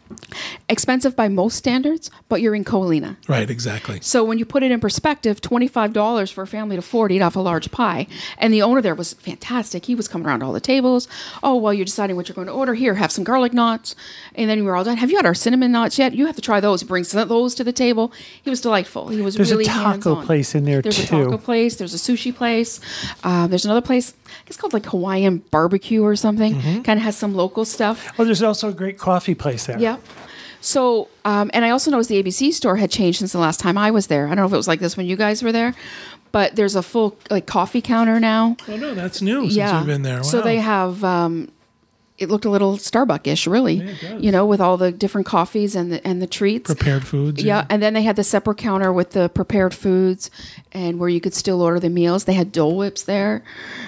Expensive by most standards, but you're in Ko Olina. Right, exactly. So when you put it in perspective, twenty-five dollars for a family to afford to eat off a large pie. And the owner there was fantastic. He was coming around all the tables. Oh, well, you're deciding what you're going to order. Here, have some garlic knots. And then we were all done. Have you had our cinnamon knots yet? You have to try those. He brings those to the table. He was delightful. He was There's really a taco hands-on. place in there, There's too. a taco place. There's a sushi place. Uh, there's another place. I guess called like Hawaiian barbecue or something. Mm-hmm. Kind of has some local stuff. Oh, there's also a great coffee place there. Yeah. So, um, and I also noticed the A B C store had changed since the last time I was there. I don't know if it was like this when you guys were there, but there's a full like coffee counter now. Oh, no, that's new since Yeah. you've been there. Wow. So they have, um, it looked a little Starbucks-ish, really, it does. you know, with all the different coffees and the, and the treats. Prepared foods. Yeah, and then they had the separate counter with the prepared foods and where you could still order the meals. They had Dole Whips there.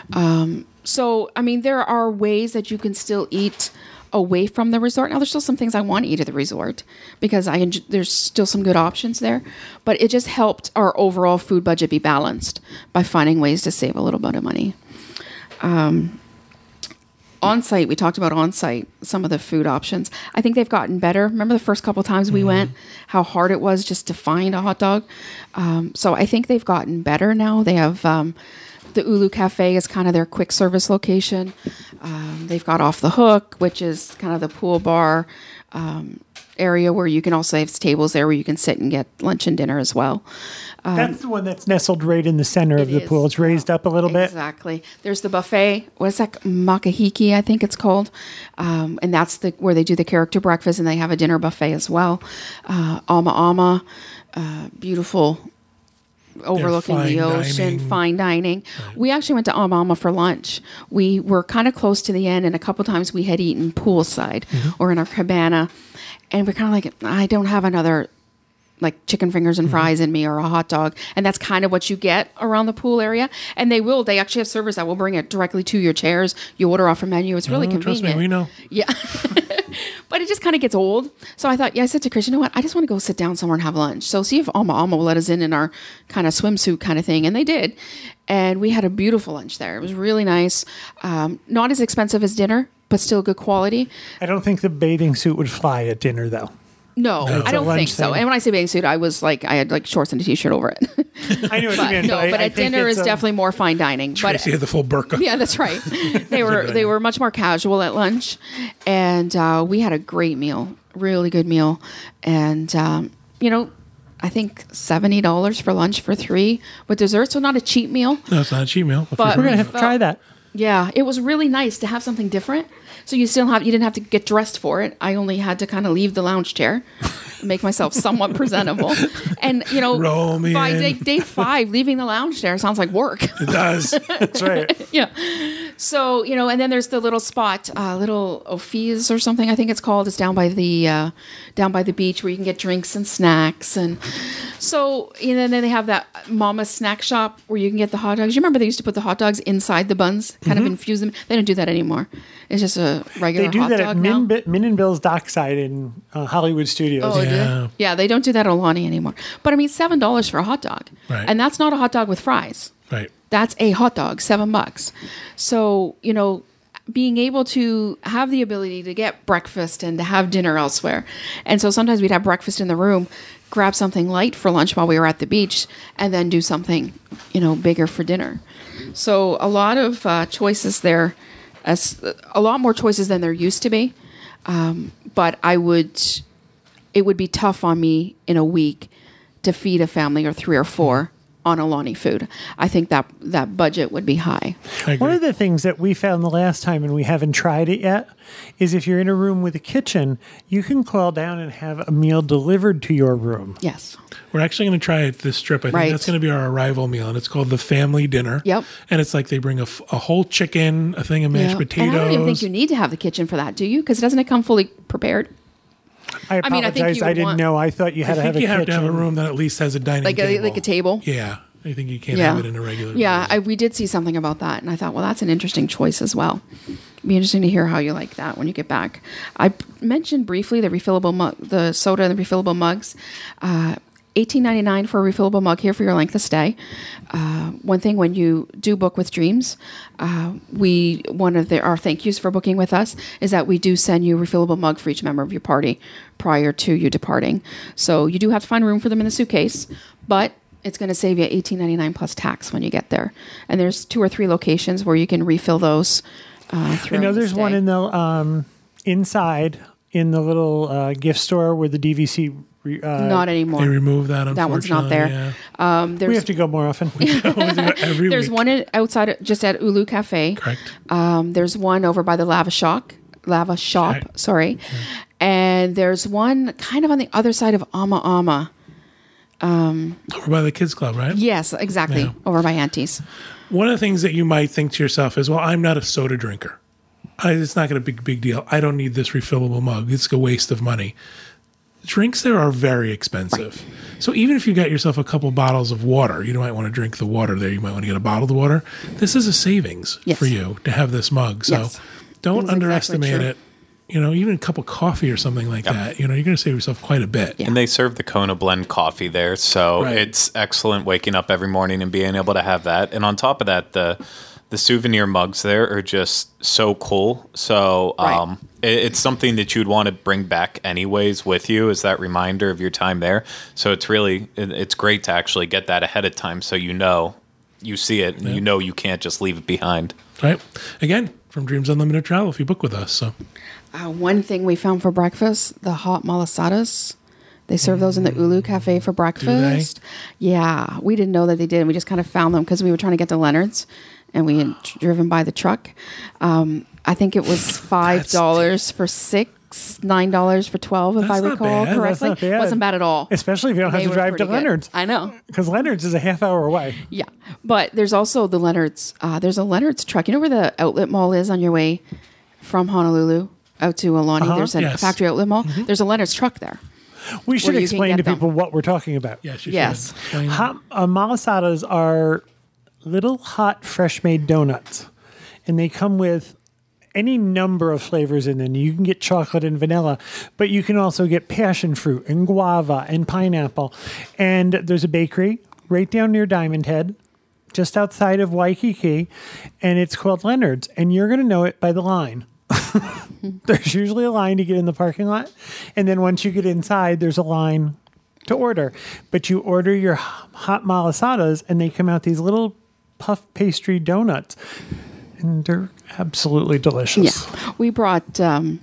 Um, so, I mean, there are ways that you can still eat away from the resort. Now, there's still some things I want to eat at the resort because I enj- there's still some good options there. But it just helped our overall food budget be balanced by finding ways to save a little bit of money. Um, on-site, we talked about on-site, some of the food options. I think they've gotten better. Remember the first couple times we went, how hard it was just to find a hot dog? Um, so I think they've gotten better now. They have um, the Ulu Cafe is kind of their quick service location. Um, they've got Off the Hook, which is kind of the pool bar um, area where you can also have tables there where you can sit and get lunch and dinner as well. That's the one that's nestled right in the center of It the is. pool. It's raised up a little bit. Exactly. There's the buffet. What's that? Makahiki, I think it's called. Um, and that's the where they do the character breakfast, and they have a dinner buffet as well. Uh, Ama Ama, uh, beautiful, overlooking fine the ocean, dining. fine dining. We actually went to Ama Ama for lunch. We were kind of close to the end, and a couple times we had eaten poolside Mm-hmm. or in our cabana, and we're kind of like, I don't have another like chicken fingers and fries in me or a hot dog. And that's kind of what you get around the pool area. And they will, they actually have servers that will bring it directly to your chairs. You order off a menu. It's really Oh, trust convenient. me, we know. Yeah. But it just kind of gets old. So I thought, yeah, I said to Chris, you know what? I just want to go sit down somewhere and have lunch. So see if Alma Alma will let us in in our kind of swimsuit kind of thing. And they did. And we had a beautiful lunch there. It was really nice. Um, not as expensive as dinner, but still good quality. I don't think the bathing suit would fly at dinner, though. No, It's I a don't lunch think so. thing. And when I say bathing suit, I was like, I had like shorts and a t-shirt over it. I knew what But you meant. no, I- but I at think dinner it's is a- definitely more fine dining. But Tracy had the full burqa. yeah, that's right. They were they were much more casual at lunch, and uh, we had a great meal, really good meal, and um, you know, I think seventy dollars for lunch for three with dessert, so not a cheap meal. No, it's not a cheap meal. But We're gonna have to felt- try that. Yeah, it was really nice to have something different. So you still have you didn't have to get dressed for it. I only had to kind of leave the lounge chair, make myself somewhat presentable, and you know, Roll me by in. day, day five, leaving the lounge chair sounds like work. It does. That's right. Yeah. So, you know, and then there's the little spot, uh, little Ophies or something, I think it's called. It's down by the uh, down by the beach where you can get drinks and snacks. And so, you know, and then they have that Mama snack shop where you can get the hot dogs. You remember they used to put the hot dogs inside the buns, kind of infuse them. They don't do that anymore. It's just a regular They do hot that dog at now. Min, Bi- Min and Bill's Dockside in uh, Hollywood Studios. Oh, do they? Yeah. Yeah, they don't do that at Aulani anymore. But I mean, seven dollars for a hot dog. Right. And that's not a hot dog with fries. Right. That's a hot dog, seven bucks. So, you know, being able to have the ability to get breakfast and to have dinner elsewhere. And so sometimes we'd have breakfast in the room, grab something light for lunch while we were at the beach, and then do something, you know, bigger for dinner. So a lot of uh, choices there, as a lot more choices than there used to be. Um, but I would, it would be tough on me in a week to feed a family or three or four on Aulani food. I think that that budget would be high. One of the things that we found the last time, and we haven't tried it yet, is if you're in a room with a kitchen, you can call down and have a meal delivered to your room. Yes. We're actually going to try it this trip. I think Right. that's going to be our arrival meal, and it's called the family dinner. Yep. And it's like they bring a, f- a whole chicken, a thing of mashed Yeah. potatoes. And I don't even think you need to have the kitchen for that, do you? Because doesn't it come fully prepared? I I mean, I think apologize. you I, would didn't want- know. I thought you I had to think have a you have kitchen. to have a room that at least has a dining Like a table. like a table? Yeah. I think you can't Yeah. have it in a regular Yeah, room. I, we did see something about that, and I thought, well, that's an interesting choice as well. It'd be interesting to hear how you like that when you get back. I p- mentioned briefly the refillable mug, the soda and the refillable mugs. Uh, eighteen ninety-nine for a refillable mug here for your length of stay. Uh, one thing, when you do book with Dreams, uh, we one of the, our thank yous for booking with us is that we do send you a refillable mug for each member of your party prior to you departing. So you do have to find room for them in the suitcase, but it's going to save you eighteen ninety-nine plus tax when you get there. And there's two or three locations where you can refill those. Uh, I know there's one in the um, inside in the little uh, gift store where the D V C. Re, uh, Not anymore. They remove that, That one's not there. Yeah. Um, there's we have to go more often. Every there's week. one in, outside just at Ulu Cafe. Correct. Um, there's one over by the Lava Shock, Lava Shop. Okay. Sorry, and there's one kind of on the other side of Ama Ama. Over by the kids club, right? Yes, exactly, Yeah. over by Auntie's. One of the things that you might think to yourself is, well, I'm not a soda drinker. I, it's not going to be a big deal. I don't need this refillable mug. It's a waste of money. Drinks there are very expensive. So even if you got yourself a couple bottles of water, you might want to drink the water there. You might want to get a bottled water. This is a savings Yes. for you to have this mug. So Yes. don't That's exactly underestimate true. it. You know, even a cup of coffee or something like that, you know, you're going to save yourself quite a bit. Yeah. And they serve the Kona blend coffee there, so Right. it's excellent waking up every morning and being able to have that. And on top of that, the the souvenir mugs there are just so cool. So um, it, it's something that you'd want to bring back anyways with you as that reminder of your time there. So it's really it, it's great to actually get that ahead of time, so you know you see it and you know you can't just leave it behind. Right? Again, from Dreams Unlimited Travel, if you book with us. So Uh, one thing we found for breakfast, the hot malasadas. They serve those in the Ulu Cafe for breakfast. Yeah, we didn't know that they did. We just kind of found them because we were trying to get to Leonard's, and we had driven by the truck. Um, I think it was five dollars for six, nine dollars for twelve, if That's I not recall bad. correctly. That's not bad. Wasn't bad at all. Especially if you don't They have to were drive to pretty good. Leonard's. I know. Because Leonard's is a half hour away. Yeah, but there's also the Leonard's. Uh, there's a Leonard's truck. You know where the outlet mall is on your way from Honolulu out to Aulani? Uh-huh. There's a Yes. factory outlet mall. There's a Leonard's truck there. We should you can explain get to them. people what we're talking about. yes, you Yes. should. Explain. Hot, uh, malasadas are little hot, fresh made donuts, and they come with any number of flavors in them. You can get chocolate and vanilla, but you can also get passion fruit and guava and pineapple. And there's a bakery right down near Diamond Head, just outside of Waikiki, and it's called Leonard's. And you're going to know it by the line. There's usually a line to get in the parking lot, and then once you get inside, there's a line to order. But you order your hot malasadas, and they come out these little puff pastry donuts, and they're absolutely delicious. Yeah, we brought. Um,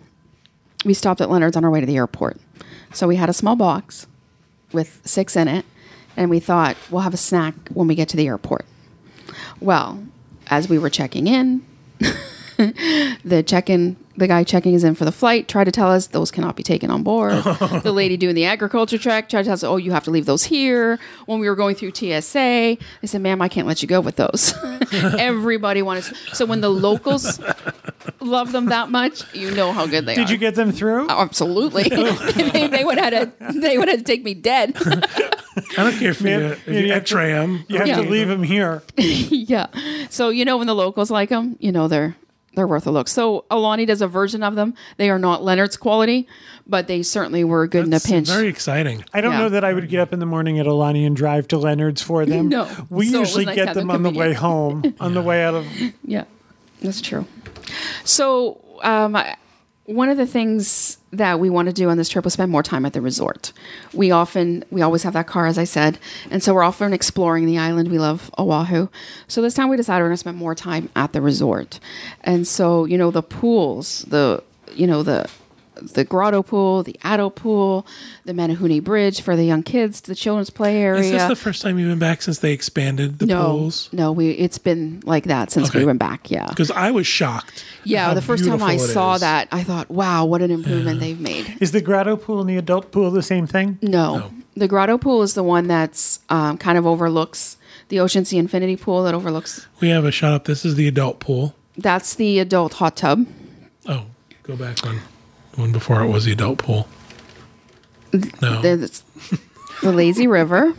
we stopped at Leonard's on our way to the airport, so we had a small box with six in it, and we thought we'll have a snack when we get to the airport. Well, as we were checking in, the check-in, the guy checking us in for the flight tried to tell us those cannot be taken on board. The lady doing the agriculture check tried to tell us, oh, you have to leave those here. When we were going through T S A, they said, ma'am, I can't let you go with those. Everybody wanted. So when the locals love them that much, you know how good they Did are. you get them through? Oh, absolutely. they, they would have had to. They would have to take me dead. I don't care if you, if you you have x-ray them. You have Yeah. to leave them here. Yeah. So you know when the locals like them, you know they're they're worth a look. So Alani does a version of them. They are not Leonard's quality, but they certainly were good That's in a pinch. Very exciting. I don't Yeah. know that I would get up in the morning at Alani and drive to Leonard's for them. No. We So it was usually nice to get have them them on the way convenient. home, on the way out of. Yeah, that's true. So, um, I- one of the things that we want to do on this trip was spend more time at the resort. We often, we always have that car, as I said, and so we're often exploring the island. We love Oahu. So this time we decided we're going to spend more time at the resort. And so, you know, the pools, the, you know, the, the grotto pool, the adult pool, the Manahuni Bridge for the young kids, the children's play area. Is this the first time you've been back since they expanded the no, pools? no, we it's been like that since Okay. we went back. Yeah, Because I was shocked. yeah. how The first time I beautiful it saw is. that, I thought, "Wow, what an improvement they've made." Is the grotto pool and the adult pool the same thing? No, No. the grotto pool is the one that's um, kind of overlooks the Ocean Sea Infinity pool that overlooks. We have a shot up. This is the adult pool. That's the adult hot tub. Oh, go back one. One before it was the adult pool. No. There's the lazy river.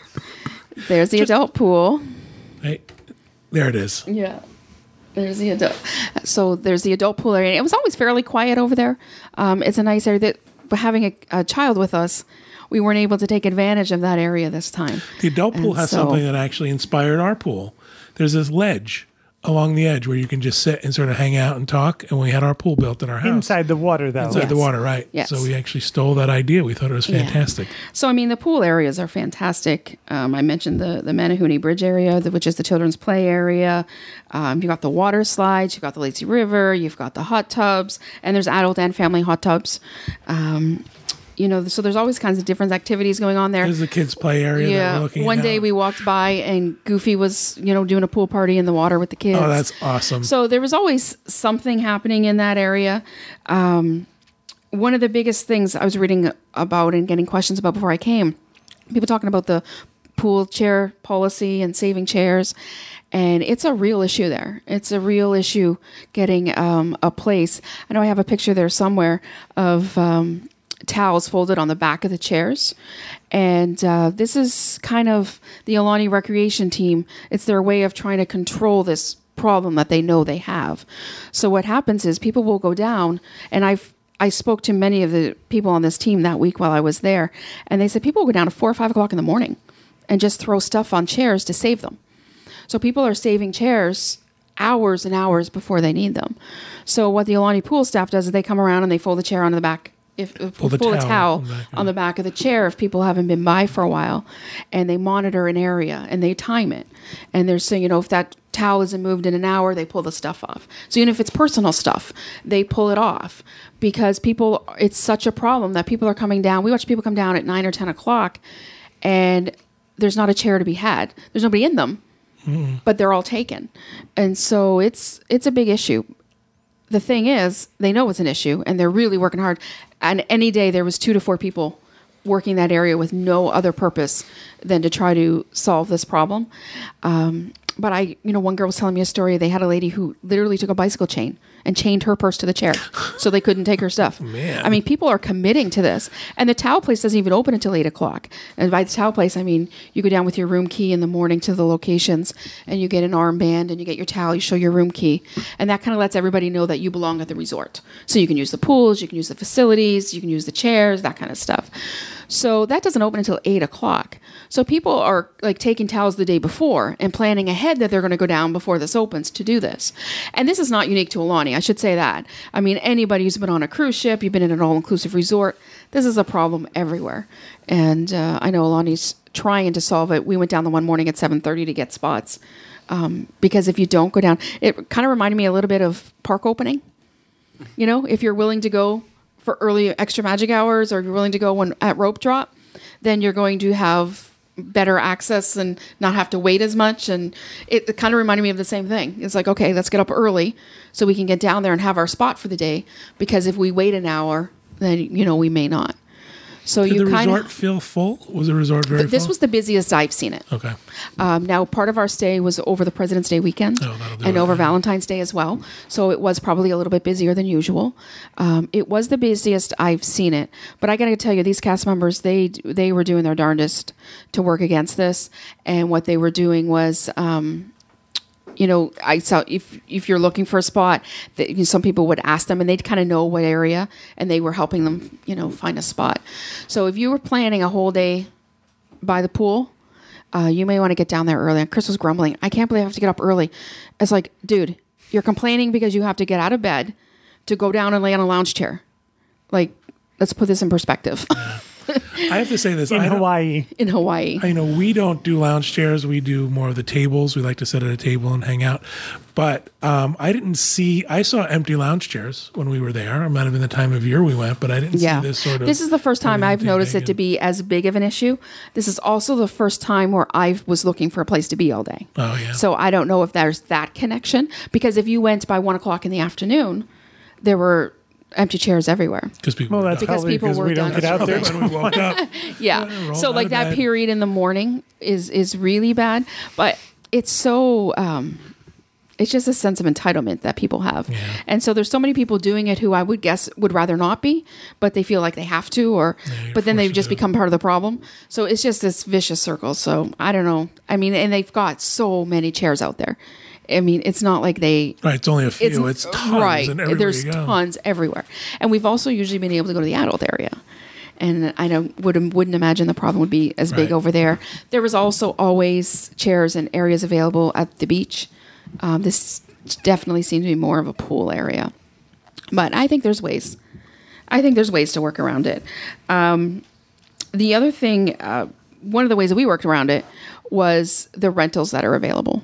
There's the adult pool. Hey, there it is. Yeah. There's the adult. So there's the adult pool area. It was always fairly quiet over there. Um, it's a nice area. That, but having a, a child with us, we weren't able to take advantage of that area this time. The adult pool And has so- something that actually inspired our pool. There's this ledge along the edge where you can just sit and sort of hang out and talk. And we had our pool built in our house. Inside the water, though. Inside the Yes. water, right. Yes. So we actually stole that idea. We thought it was Yeah. fantastic. So, I mean, the pool areas are fantastic. Um, I mentioned the, the Manahuni Bridge area, the- which is the children's play area. Um, you've got the water slides, you've got the lazy river, you've got the hot tubs, and there's adult and family hot tubs. Um, you know, so there's always kinds of different activities going on there. There's the kids' play area that we're Yeah. looking One at day now. we walked by and Goofy was, you know, doing a pool party in the water with the kids. Oh, that's awesome. So there was always something happening in that area. Um, one of the biggest things I was reading about and getting questions about before I came, people talking about the pool chair policy and saving chairs. And it's a real issue there. It's a real issue getting um, a place. I know I have a picture there somewhere of um, towels folded on the back of the chairs. And uh, this is kind of the Alani Recreation Team. It's their way of trying to control this problem that they know they have. So what happens is people will go down, and I've I spoke to many of the people on this team that week while I was there, and they said people will go down at four or five o'clock in the morning and just throw stuff on chairs to save them. So people are saving chairs hours and hours before they need them. So what the Alani pool staff does is they come around and they fold the chair onto the back. If, if Fold the fold a towel towel on the back, yeah. on the back of the chair if people haven't been by for a while, and they monitor an area and they time it, and they're saying, you know, if that towel isn't moved in an hour, they pull the stuff off. So even if it's personal stuff, they pull it off because people, it's such a problem that people are coming down. We watch people come down at nine or ten o'clock, and there's not a chair to be had. There's nobody in them, mm. but they're all taken, and so it's it's a big issue. The thing is, they know it's an issue, and they're really working hard. And any day there was two to four people working that area with no other purpose than to try to solve this problem. Um, but I, you know, one girl was telling me a story. They had a lady who literally took a bicycle chain and chained her purse to the chair so they couldn't take her stuff. Man. I mean, people are committing to this. And the towel place doesn't even open until eight o'clock. And by the towel place, I mean, you go down with your room key in the morning to the locations, and you get an armband, and you get your towel, you show your room key. And that kind of lets everybody know that you belong at the resort. So you can use the pools, you can use the facilities, you can use the chairs, that kind of stuff. So that doesn't open until eight o'clock. So people are like taking towels the day before and planning ahead that they're going to go down before this opens to do this. And this is not unique to Alani. I should say that. I mean, anybody who's been on a cruise ship, you've been in an all-inclusive resort, this is a problem everywhere. And uh, I know Alani's trying to solve it. We went down the one morning at seven thirty to get spots. Um, because if you don't go down, it kind of reminded me a little bit of park opening. You know, if you're willing to go for early extra magic hours, or you're willing to go when at rope drop, then you're going to have better access and not have to wait as much. And it, it kind of reminded me of the same thing. It's like, okay, let's get up early so we can get down there and have our spot for the day. Because if we wait an hour, then, you know, we may not. So Did you the kind resort of, feel full? Was the resort very full? this was the busiest I've seen it. Okay. Um, now, part of our stay was over the President's Day weekend Oh, that'll do and it, over yeah. Valentine's Day as well. So it was probably a little bit busier than usual. Um, it was the busiest I've seen it. But I got to tell you, these cast members, they they were doing their darndest to work against this. And what they were doing was um, you know, I saw if if you're looking for a spot, that you know, some people would ask them, and they'd kind of know what area, and they were helping them, you know, find a spot. So if you were planning a whole day by the pool, uh, you may want to get down there early. And Chris was grumbling, I can't believe I have to get up early. It's like, dude, you're complaining because you have to get out of bed to go down and lay on a lounge chair. Like, let's put this in perspective. Yeah. I have to say this. In I don't- Hawaii. In Hawaii. I know we don't do lounge chairs. We do more of the tables. We like to sit at a table and hang out. But um, I didn't see, I saw empty lounge chairs when we were there. It might have been the time of year we went, but I didn't Yeah. see this sort of. This is the first time I've anything noticed big it to and- be as big of an issue. This is also the first time where I was looking for a place to be all day. Oh, yeah. So I don't know if there's that connection, because if you went by one o'clock in the afternoon, there were empty chairs everywhere. Because people Well, were that's done. Because probably people because were we don't done. get out there. when we woke up. Yeah. roll So out like of that bed. period in the morning is is really bad, but it's so um it's just a sense of entitlement that people have. Yeah. And so there's so many people doing it who I would guess would rather not be, but they feel like they have to, or you're but then they've forced to just do it. become part of the problem. So it's just this vicious circle. So I don't know. I mean, and they've got so many chairs out there. I mean, it's not like they Right, it's only a few. It's, tons. right. And everywhere There's you go. tons everywhere, and we've also usually been able to go to the adult area. And I don't would wouldn't imagine the problem would be as big Right. over there. There was also always chairs and areas available at the beach. Um, this definitely seemed to be more of a pool area, but I think there's ways. I think there's ways to work around it. Um, the other thing, uh, one of the ways that we worked around it was the rentals that are available.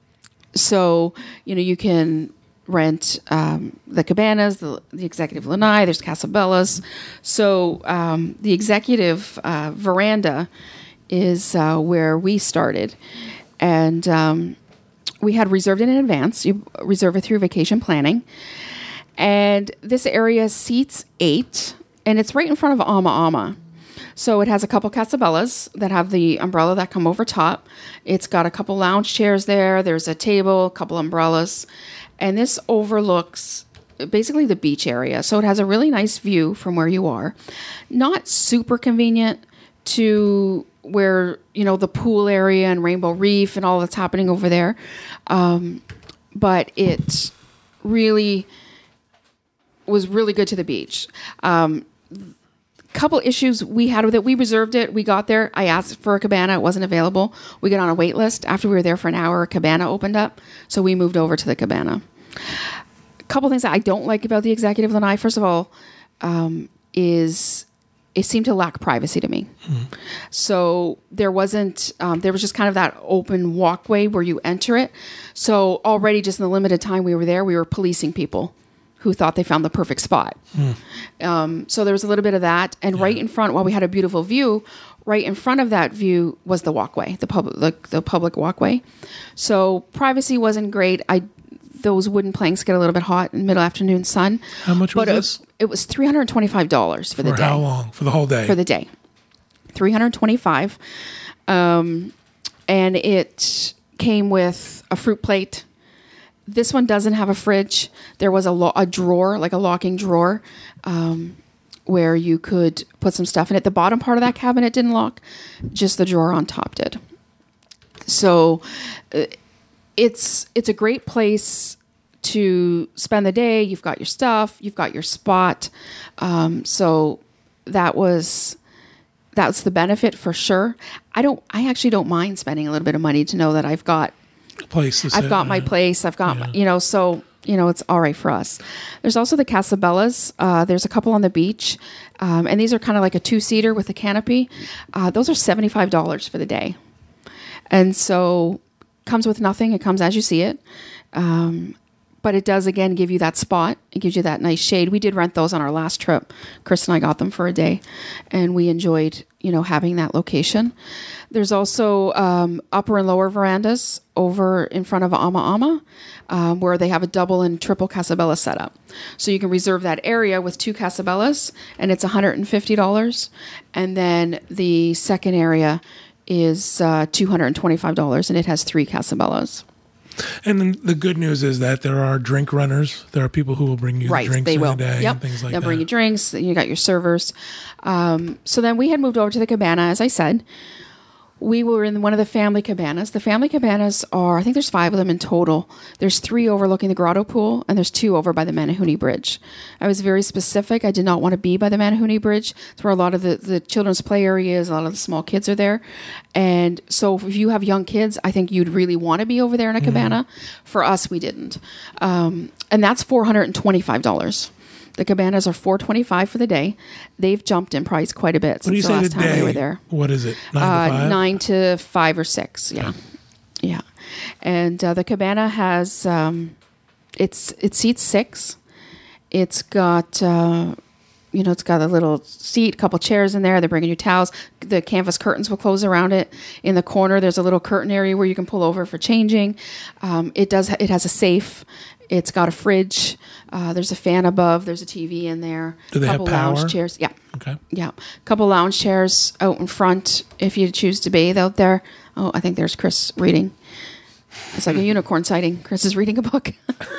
So, you know, you can rent um, the cabanas, the, the executive lanai, there's Casabellas. So um, the executive uh, veranda is uh, where we started. And um, we had reserved it in advance. You reserve it through vacation planning. And this area seats eight, and it's right in front of Ama Ama. So it has a couple Casabellas that have the umbrella that come over top. It's got a couple lounge chairs there. There's a table, a couple umbrellas. And this overlooks basically the beach area. So it has a really nice view from where you are. Not super convenient to where, you know, the pool area and Rainbow Reef and all that's happening over there. Um, but it really was really good to the beach. Um, couple issues we had with it. We reserved it. We got there. I asked for a cabana. It wasn't available. We got on a wait list. After we were there for an hour, a cabana opened up. So we moved over to the cabana. A couple things that I don't like about the executive lanai, first of all, um, is it seemed to lack privacy to me. Mm-hmm. So there wasn't, um, there was just kind of that open walkway where you enter it. So already just in the limited time we were there, we were policing people who thought they found the perfect spot. Mm. Um, so there was a little bit of that. And yeah. right in front, while we had a beautiful view, right in front of that view was the walkway, the public, the, the public walkway. So privacy wasn't great. I, those wooden planks get a little bit hot in middle afternoon sun. How much was but this? It, it was three hundred twenty-five dollars for, for the day. For how long? For the whole day? For the day. three hundred twenty-five dollars. Um, and it came with a fruit plate. This one doesn't have a fridge. There was a, lo- a drawer, like a locking drawer, um, where you could put some stuff in it. The bottom part of that cabinet didn't lock. Just the drawer on top did. So uh, it's it's a great place to spend the day. You've got your stuff. You've got your spot. Um, so that was... That's the benefit for sure. I don't. I actually don't mind spending a little bit of money to know that I've got place. To I've sit, got yeah. my place. I've got Yeah. my, you know. So you know, it's all right for us. There's also the Casabellas. Uh, there's a couple on the beach, um, and these are kind of like a two seater with a canopy. Uh, those are seventy five dollars for the day, and so comes with nothing. It comes as you see it. Um, But it does, again, give you that spot. It gives you that nice shade. We did rent those on our last trip. Chris and I got them for a day, and we enjoyed, you know, having that location. There's also um, upper and lower verandas over in front of Ama Ama, um, where they have a double and triple Casabella setup. So you can reserve that area with two Casabellas, and it's one hundred fifty dollars. And then the second area is uh, two hundred twenty-five dollars, and it has three Casabellas. And then the good news is that there are drink runners. There are people who will bring you Right, drinks they in will. the day Yep. and things like They'll that. bring you drinks. You got your servers. Um, so then we had moved over to the cabana, as I said. We were in one of the family cabanas. The family cabanas are, I think there's five of them in total. There's three overlooking the grotto pool, and there's two over by the Manahuni Bridge. I was very specific. I did not want to be by the Manahuni Bridge. It's where a lot of the, the children's play areas, a lot of the small kids are there. And so if you have young kids, I think you'd really want to be over there in a cabana. Mm-hmm. For us, we didn't. Um, and that's four hundred twenty-five dollars. The cabanas are four hundred twenty-five dollars for the day. They've jumped in price quite a bit since the last time we were there. What is it? Nine uh, to five? Nine to five or six. Yeah, yeah. yeah. And uh, the cabana has um, it's it seats six. It's got uh, you know it's got a little seat, a couple chairs in there. They're bringing you towels. The canvas curtains will close around it. In the corner, there's a little curtain area where you can pull over for changing. Um, it does. It has a safe. It's got a fridge. Uh, there's a fan above. There's a T V in there. Do they couple have power? Lounge chairs. Yeah. Okay. Yeah. A couple lounge chairs out in front if you choose to bathe out there. Oh, I think there's Chris reading. It's like a unicorn sighting. Chris is reading a book.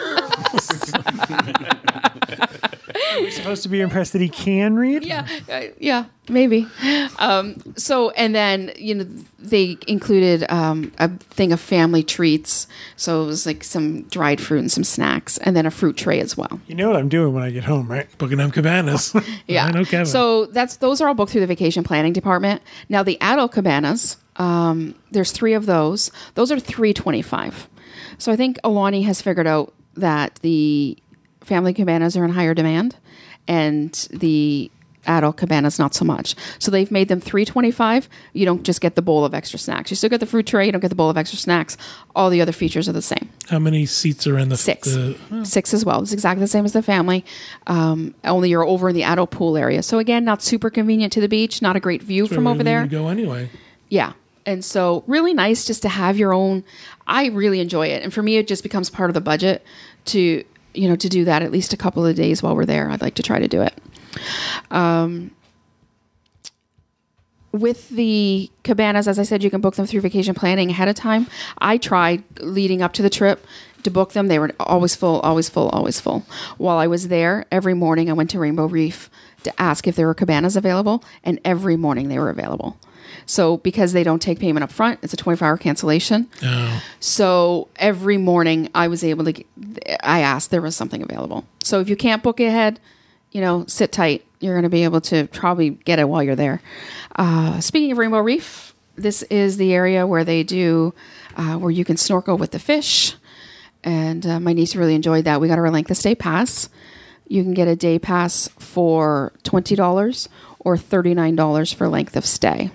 Are we supposed to be impressed that he can read? Yeah, uh, yeah, maybe. Um, so, and then, you know, they included um, a thing of family treats. So it was like some dried fruit and some snacks, and then a fruit tray as well. You know what I'm doing when I get home, right? Booking them cabanas. Yeah. I know Kevin. So that's those are all booked through the vacation planning department. Now the adult cabanas, um, there's three of those. Those are three twenty-five. So I think Alani has figured out that the family cabanas are in higher demand, and the adult cabanas not so much. So they've made them three twenty-five. You don't just get the bowl of extra snacks. You still get the fruit tray. You don't get the bowl of extra snacks. All the other features are the same. How many seats are in the six? The, oh. Six as well. It's exactly the same as the family. Um, only you're over in the adult pool area. So again, not super convenient to the beach. Not a great view That's from where over we there. need to go anyway. Yeah. And so really nice just to have your own. I really enjoy it. And for me, it just becomes part of the budget to, you know, to do that at least a couple of days while we're there. I'd like to try to do it. Um, with the cabanas, as I said, you can book them through vacation planning ahead of time. I tried leading up to the trip to book them. They were always full, always full, always full. While I was there, every morning I went to Rainbow Reef to ask if there were cabanas available, and every morning they were available. So because they don't take payment up front, it's a twenty-four hour cancellation. Oh. So every morning I was able to, get, I asked, there was something available. So if you can't book ahead, you know, sit tight. You're going to be able to probably get it while you're there. Uh, speaking of Rainbow Reef, this is the area where they do, uh, where you can snorkel with the fish. And uh, my niece really enjoyed that. We got our length of stay pass. You can get a day pass for twenty dollars or thirty-nine dollars for length of stay.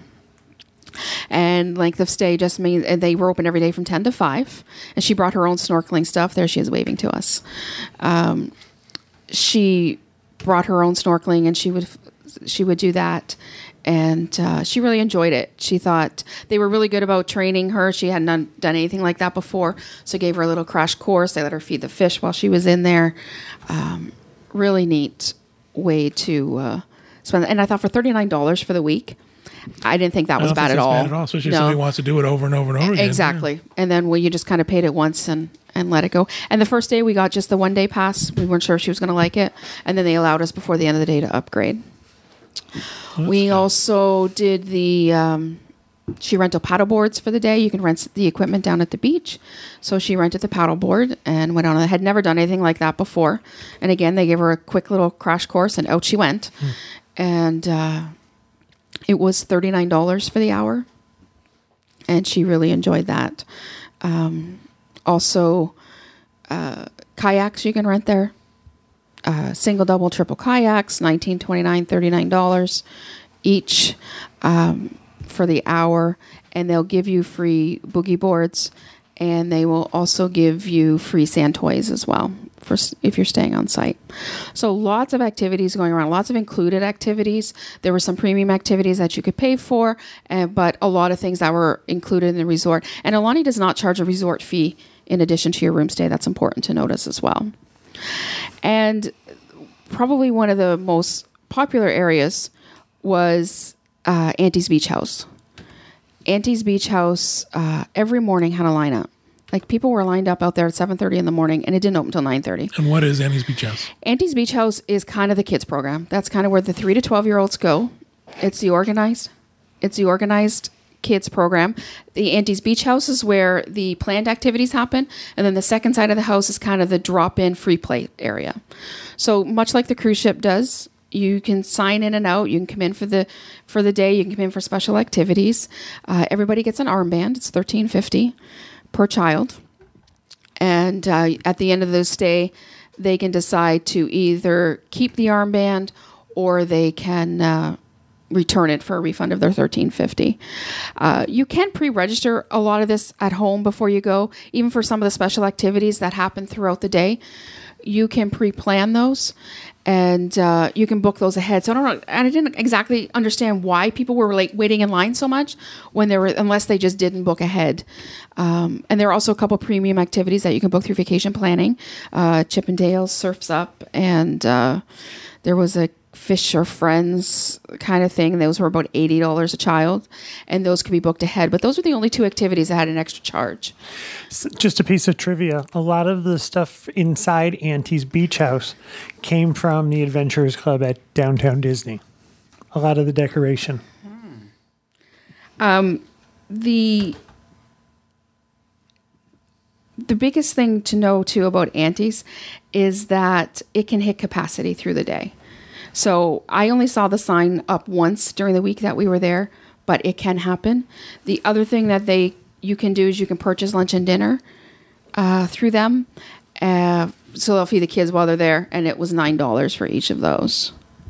And length of stay just means and they were open every day from ten to five. And she brought her own snorkeling stuff. There she is waving to us. Um, she brought her own snorkeling, and she would she would do that. And uh, she really enjoyed it. She thought they were really good about training her. She hadn't done, done anything like that before. So gave her a little crash course. They let her feed the fish while she was in there. Um, really neat way to uh, spend. And I thought for thirty-nine dollars for the week, I didn't think that was bad at all. Bad at all, especially if no. somebody wants to do it over and over and over again. Exactly. Yeah. And then well, you just kind of paid it once and, and let it go. And the first day we got just the one day pass. We weren't sure if she was going to like it. And then they allowed us before the end of the day to upgrade. Well, we cool. also did the, um, she rented paddle boards for the day. You can rent the equipment down at the beach. So she rented the paddle board and went on. I had never done anything like that before. And again, they gave her a quick little crash course and out she went. Hmm. And, uh, it was thirty-nine dollars for the hour, and she really enjoyed that. Um, also, uh, kayaks you can rent there. Uh, single, double, triple kayaks, nineteen twenty-nine, thirty-nine dollars each um, for the hour, and they'll give you free boogie boards, and they will also give you free sand toys as well for if you're staying on site. So lots of activities going around, lots of included activities. There were some premium activities that you could pay for, uh, but a lot of things that were included in the resort. And Alani does not charge a resort fee in addition to your room stay. That's important to notice as well. And probably one of the most popular areas was uh, Auntie's Beach House. Auntie's Beach House uh, every morning had a lineup. Like people were lined up out there at seven thirty in the morning, and it didn't open until nine thirty. And what is Auntie's Beach House? Auntie's Beach House is kind of the kids program. That's kind of where the three to twelve year olds go. It's the organized, it's the organized kids program. The Auntie's Beach House is where the planned activities happen, and then the second side of the house is kind of the drop-in free play area. So much like the cruise ship does, you can sign in and out. You can come in for the for the day. You can come in for special activities. Uh, everybody gets an armband. It's thirteen fifty per child, and uh, at the end of the stay, they can decide to either keep the armband or they can uh, return it for a refund of their thirteen fifty. Uh, you can pre-register a lot of this at home before you go, even for some of the special activities that happen throughout the day. You can pre-plan those, and uh, you can book those ahead. So I don't know, and I didn't exactly understand why people were like waiting in line so much when they were, unless they just didn't book ahead. Um, and there are also a couple premium activities that you can book through vacation planning, uh, Chippendales, Surfs Up, and uh, there was a Fish or Friends kind of thing. Those were about eighty dollars a child, and those could be booked ahead. But those were the only two activities that had an extra charge. Just a piece of trivia. A lot of the stuff inside Auntie's Beach House came from the Adventurers Club at Downtown Disney. A lot of the decoration. Um, the the biggest thing to know, too, about Auntie's is that it can hit capacity through the day. So I only saw the sign up once during the week that we were there, but it can happen. The other thing that they you can do is you can purchase lunch and dinner uh, through them. Uh, so they'll feed the kids while they're there, and it was nine dollars for each of those.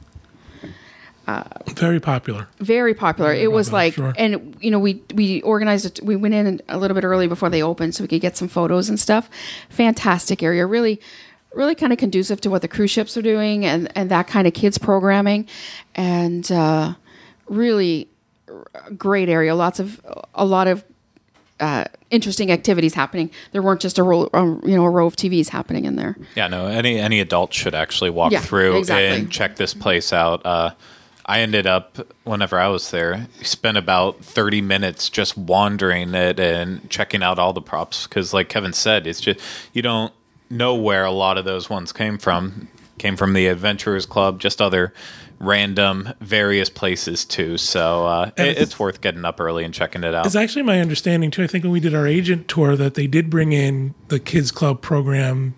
Uh, very popular. Very popular. Very it was popular, like, sure. And you know, we we organized it. We went in a little bit early before they opened, so we could get some photos and stuff. Fantastic area, really, really kind of conducive to what the cruise ships are doing, and and that kind of kids programming, and uh, really great area. Lots of a lot of uh, interesting activities happening. There weren't just a row, um, you know, a row of T Vs happening in there. Yeah, no. Any any adult should actually walk yeah, through exactly. and check this place out. Uh, I ended up, whenever I was there, spent about thirty minutes just wandering it and checking out all the props. Because like Kevin said, it's just, you don't know where a lot of those ones came from. Came from the Adventurers Club, just other random various places too. So uh, it, it's, it's worth getting up early and checking it out. It's actually my understanding too, I think when we did our agent tour, that they did bring in the Kids Club program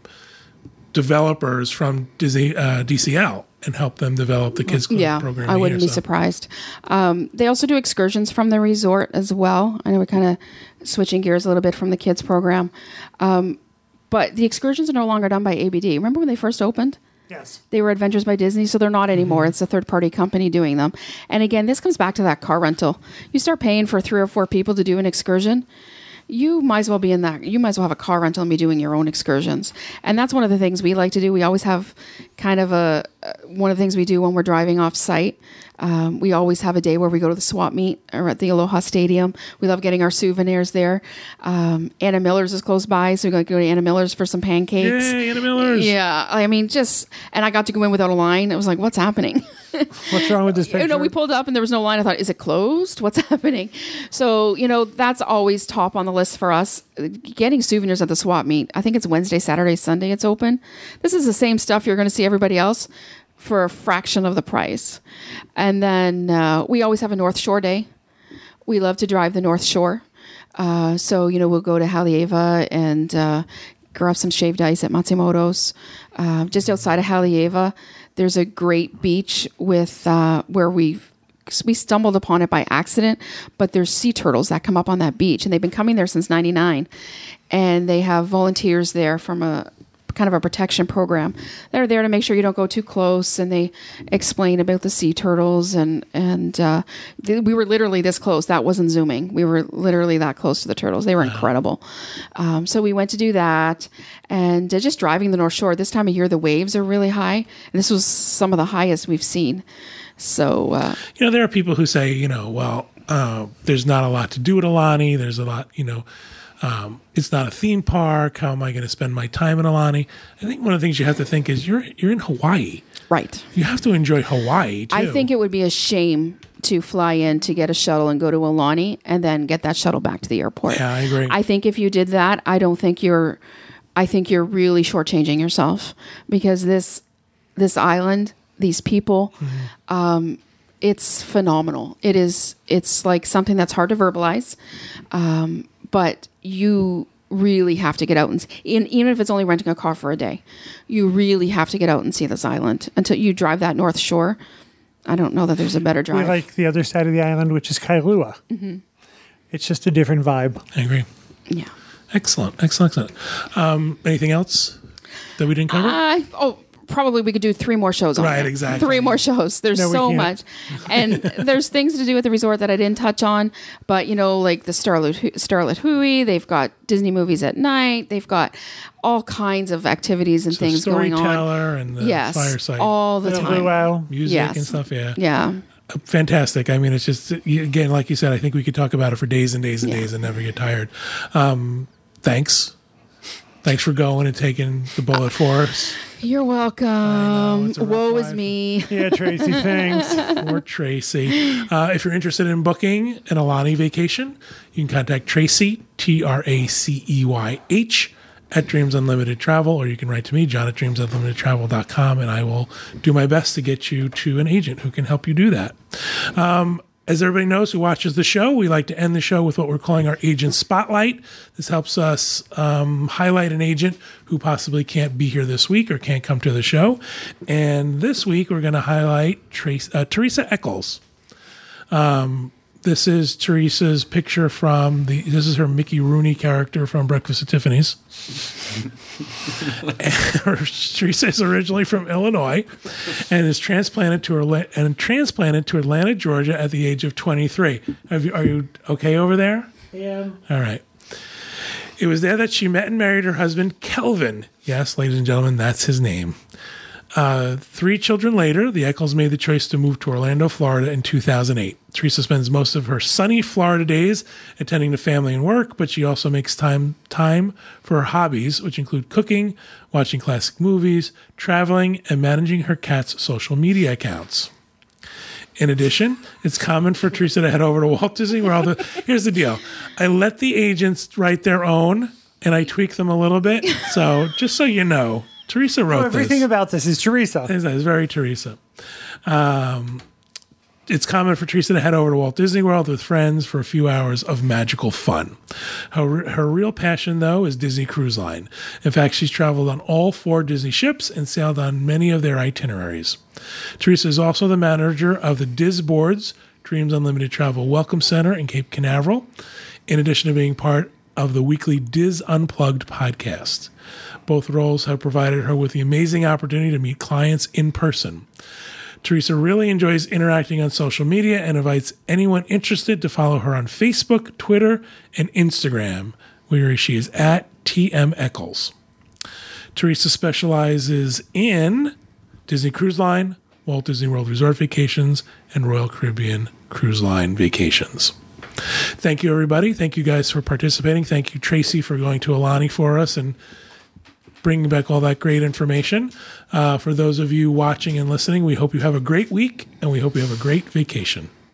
developers from Disney, uh, D C L. And help them develop the kids club yeah, program. I wouldn't here, be so. surprised. Um, they also do excursions from the resort as well. I know we're kind of switching gears a little bit from the kids program. Um, but the excursions are no longer done by A B D. Remember when they first opened? Yes. They were Adventures by Disney, so they're not anymore. Mm-hmm. It's a third-party company doing them. And again, this comes back to that car rental. You start paying for three or four people to do an excursion, you might as well be in that. You might as well have a car rental and be doing your own excursions. And that's one of the things we like to do. We always have kind of a, uh, one of the things we do when we're driving off site. Um, we always have a day where we go to the swap meet or at the Aloha Stadium. We love getting our souvenirs there. Um, Anna Miller's is close by, so we go to Anna Miller's for some pancakes. Yay, Anna Miller's. Yeah, I mean, just, and I got to go in without a line. It was like, what's happening? What's wrong with this picture? You know, we pulled up and there was no line. I thought, is it closed? What's happening? So, you know, that's always top on the list for us. Getting souvenirs at the swap meet. I think it's Wednesday, Saturday, Sunday it's open. This is the same stuff you're going to see everybody else for a fraction of the price. And then uh, we always have a North Shore day. We love to drive the North Shore. Uh, so, you know, we'll go to Haleiwa and uh, grab some shaved ice at Matsumoto's. Uh, just outside of Haleiwa, there's a great beach with uh, where we we stumbled upon it by accident, but there's sea turtles that come up on that beach, and they've been coming there since ninety-nine. And they have volunteers there from a kind of a protection program. They're there to make sure you don't go too close, and they explain about the sea turtles. And and uh, th- we were literally this close. That wasn't zooming. We were literally that close to the turtles. They were incredible. Um, so we went to do that, and uh, just driving the North Shore. This time of year, the waves are really high, and this was some of the highest we've seen. So uh, you know, there are people who say, you know, well, uh, there's not a lot to do at Aulani. There's a lot, you know. Um, it's not a theme park. How am I going to spend my time in Aulani? I think one of the things you have to think is you're you're in Hawaii. Right. You have to enjoy Hawaii, too. I think it would be a shame to fly in to get a shuttle and go to Aulani and then get that shuttle back to the airport. Yeah, I agree. I think if you did that, I don't think you're, I think you're really shortchanging yourself, because this, this island, these people, mm-hmm. um, it's phenomenal. It is. It's like something that's hard to verbalize, um, but you really have to get out and see, even if it's only renting a car for a day, you really have to get out and see this island until you drive that North Shore. I don't know that there's a better drive. We like the other side of the island, which is Kailua. Mm-hmm. It's just a different vibe. I agree. Yeah. Excellent. Excellent. Excellent. Um, anything else that we didn't cover? Uh, oh, probably we could do three more shows on Right, it. exactly. Three more shows. There's No, we so can't. much. And there's things to do at the resort that I didn't touch on. But, you know, like the Starlit, Starlit Hui, they've got Disney movies at night. They've got all kinds of activities and So things going on. Storyteller and the Yes. fireside All the The time. luau. music Yes. and stuff. Yeah. Yeah. Fantastic. I mean, it's just, you- again, like you said, I think we could talk about it for days and days and Yeah. days and never get tired. Um, thanks. Thanks for going and taking the bullet for us. You're welcome. it's a rough Woe is life. me. Yeah, Tracy, thanks. Or Tracy. Uh, if you're interested in booking an Alani vacation, you can contact Tracy, T R A C E Y H, at Dreams Unlimited Travel, or you can write to me, John at dreams unlimited travel dot com, and I will do my best to get you to an agent who can help you do that. Um, As everybody knows who watches the show, we like to end the show with what we're calling our agent spotlight. This helps us um, highlight an agent who possibly can't be here this week or can't come to the show. And this week, we're going to highlight Trace, uh, Teresa Eccles. Um, this is Teresa's picture from the, this is her Mickey Rooney character from Breakfast at Tiffany's. Teresa is originally from Illinois and is transplanted to Orla- and transplanted to Atlanta, Georgia at the age of twenty-three. Have you, are you okay over there? Yeah. All right. It was there that she met and married her husband, Kelvin. Yes, ladies and gentlemen, that's his name. Uh, three children later, the Eccles made the choice to move to Orlando, Florida in two thousand eight. Teresa spends most of her sunny Florida days attending to family and work, but she also makes time time for her hobbies, which include cooking, watching classic movies, traveling, and managing her cat's social media accounts. In addition, it's common for Teresa to head over to Walt Disney World. Here's the deal. I let the agents write their own, and I tweak them a little bit. So just so you know, Teresa wrote Oh, everything this. about this is Teresa. It's, it's very Teresa. Um, it's common for Teresa to head over to Walt Disney World with friends for a few hours of magical fun. Her, her real passion, though, is Disney Cruise Line. In fact, she's traveled on all four Disney ships and sailed on many of their itineraries. Teresa is also the manager of the Disboards Dreams Unlimited Travel Welcome Center in Cape Canaveral, in addition to being part of the weekly Diz Unplugged podcast. Both roles have provided her with the amazing opportunity to meet clients in person. Teresa really enjoys interacting on social media and invites anyone interested to follow her on Facebook, Twitter, and Instagram, where she is at T M Eccles. Teresa specializes in Disney Cruise Line, Walt Disney World Resort Vacations, and Royal Caribbean Cruise Line Vacations. Thank you, everybody. Thank you guys for participating. Thank you, Tracy, for going to Alani for us and bringing back all that great information. Uh, for those of you watching and listening, we hope you have a great week, and we hope you have a great vacation.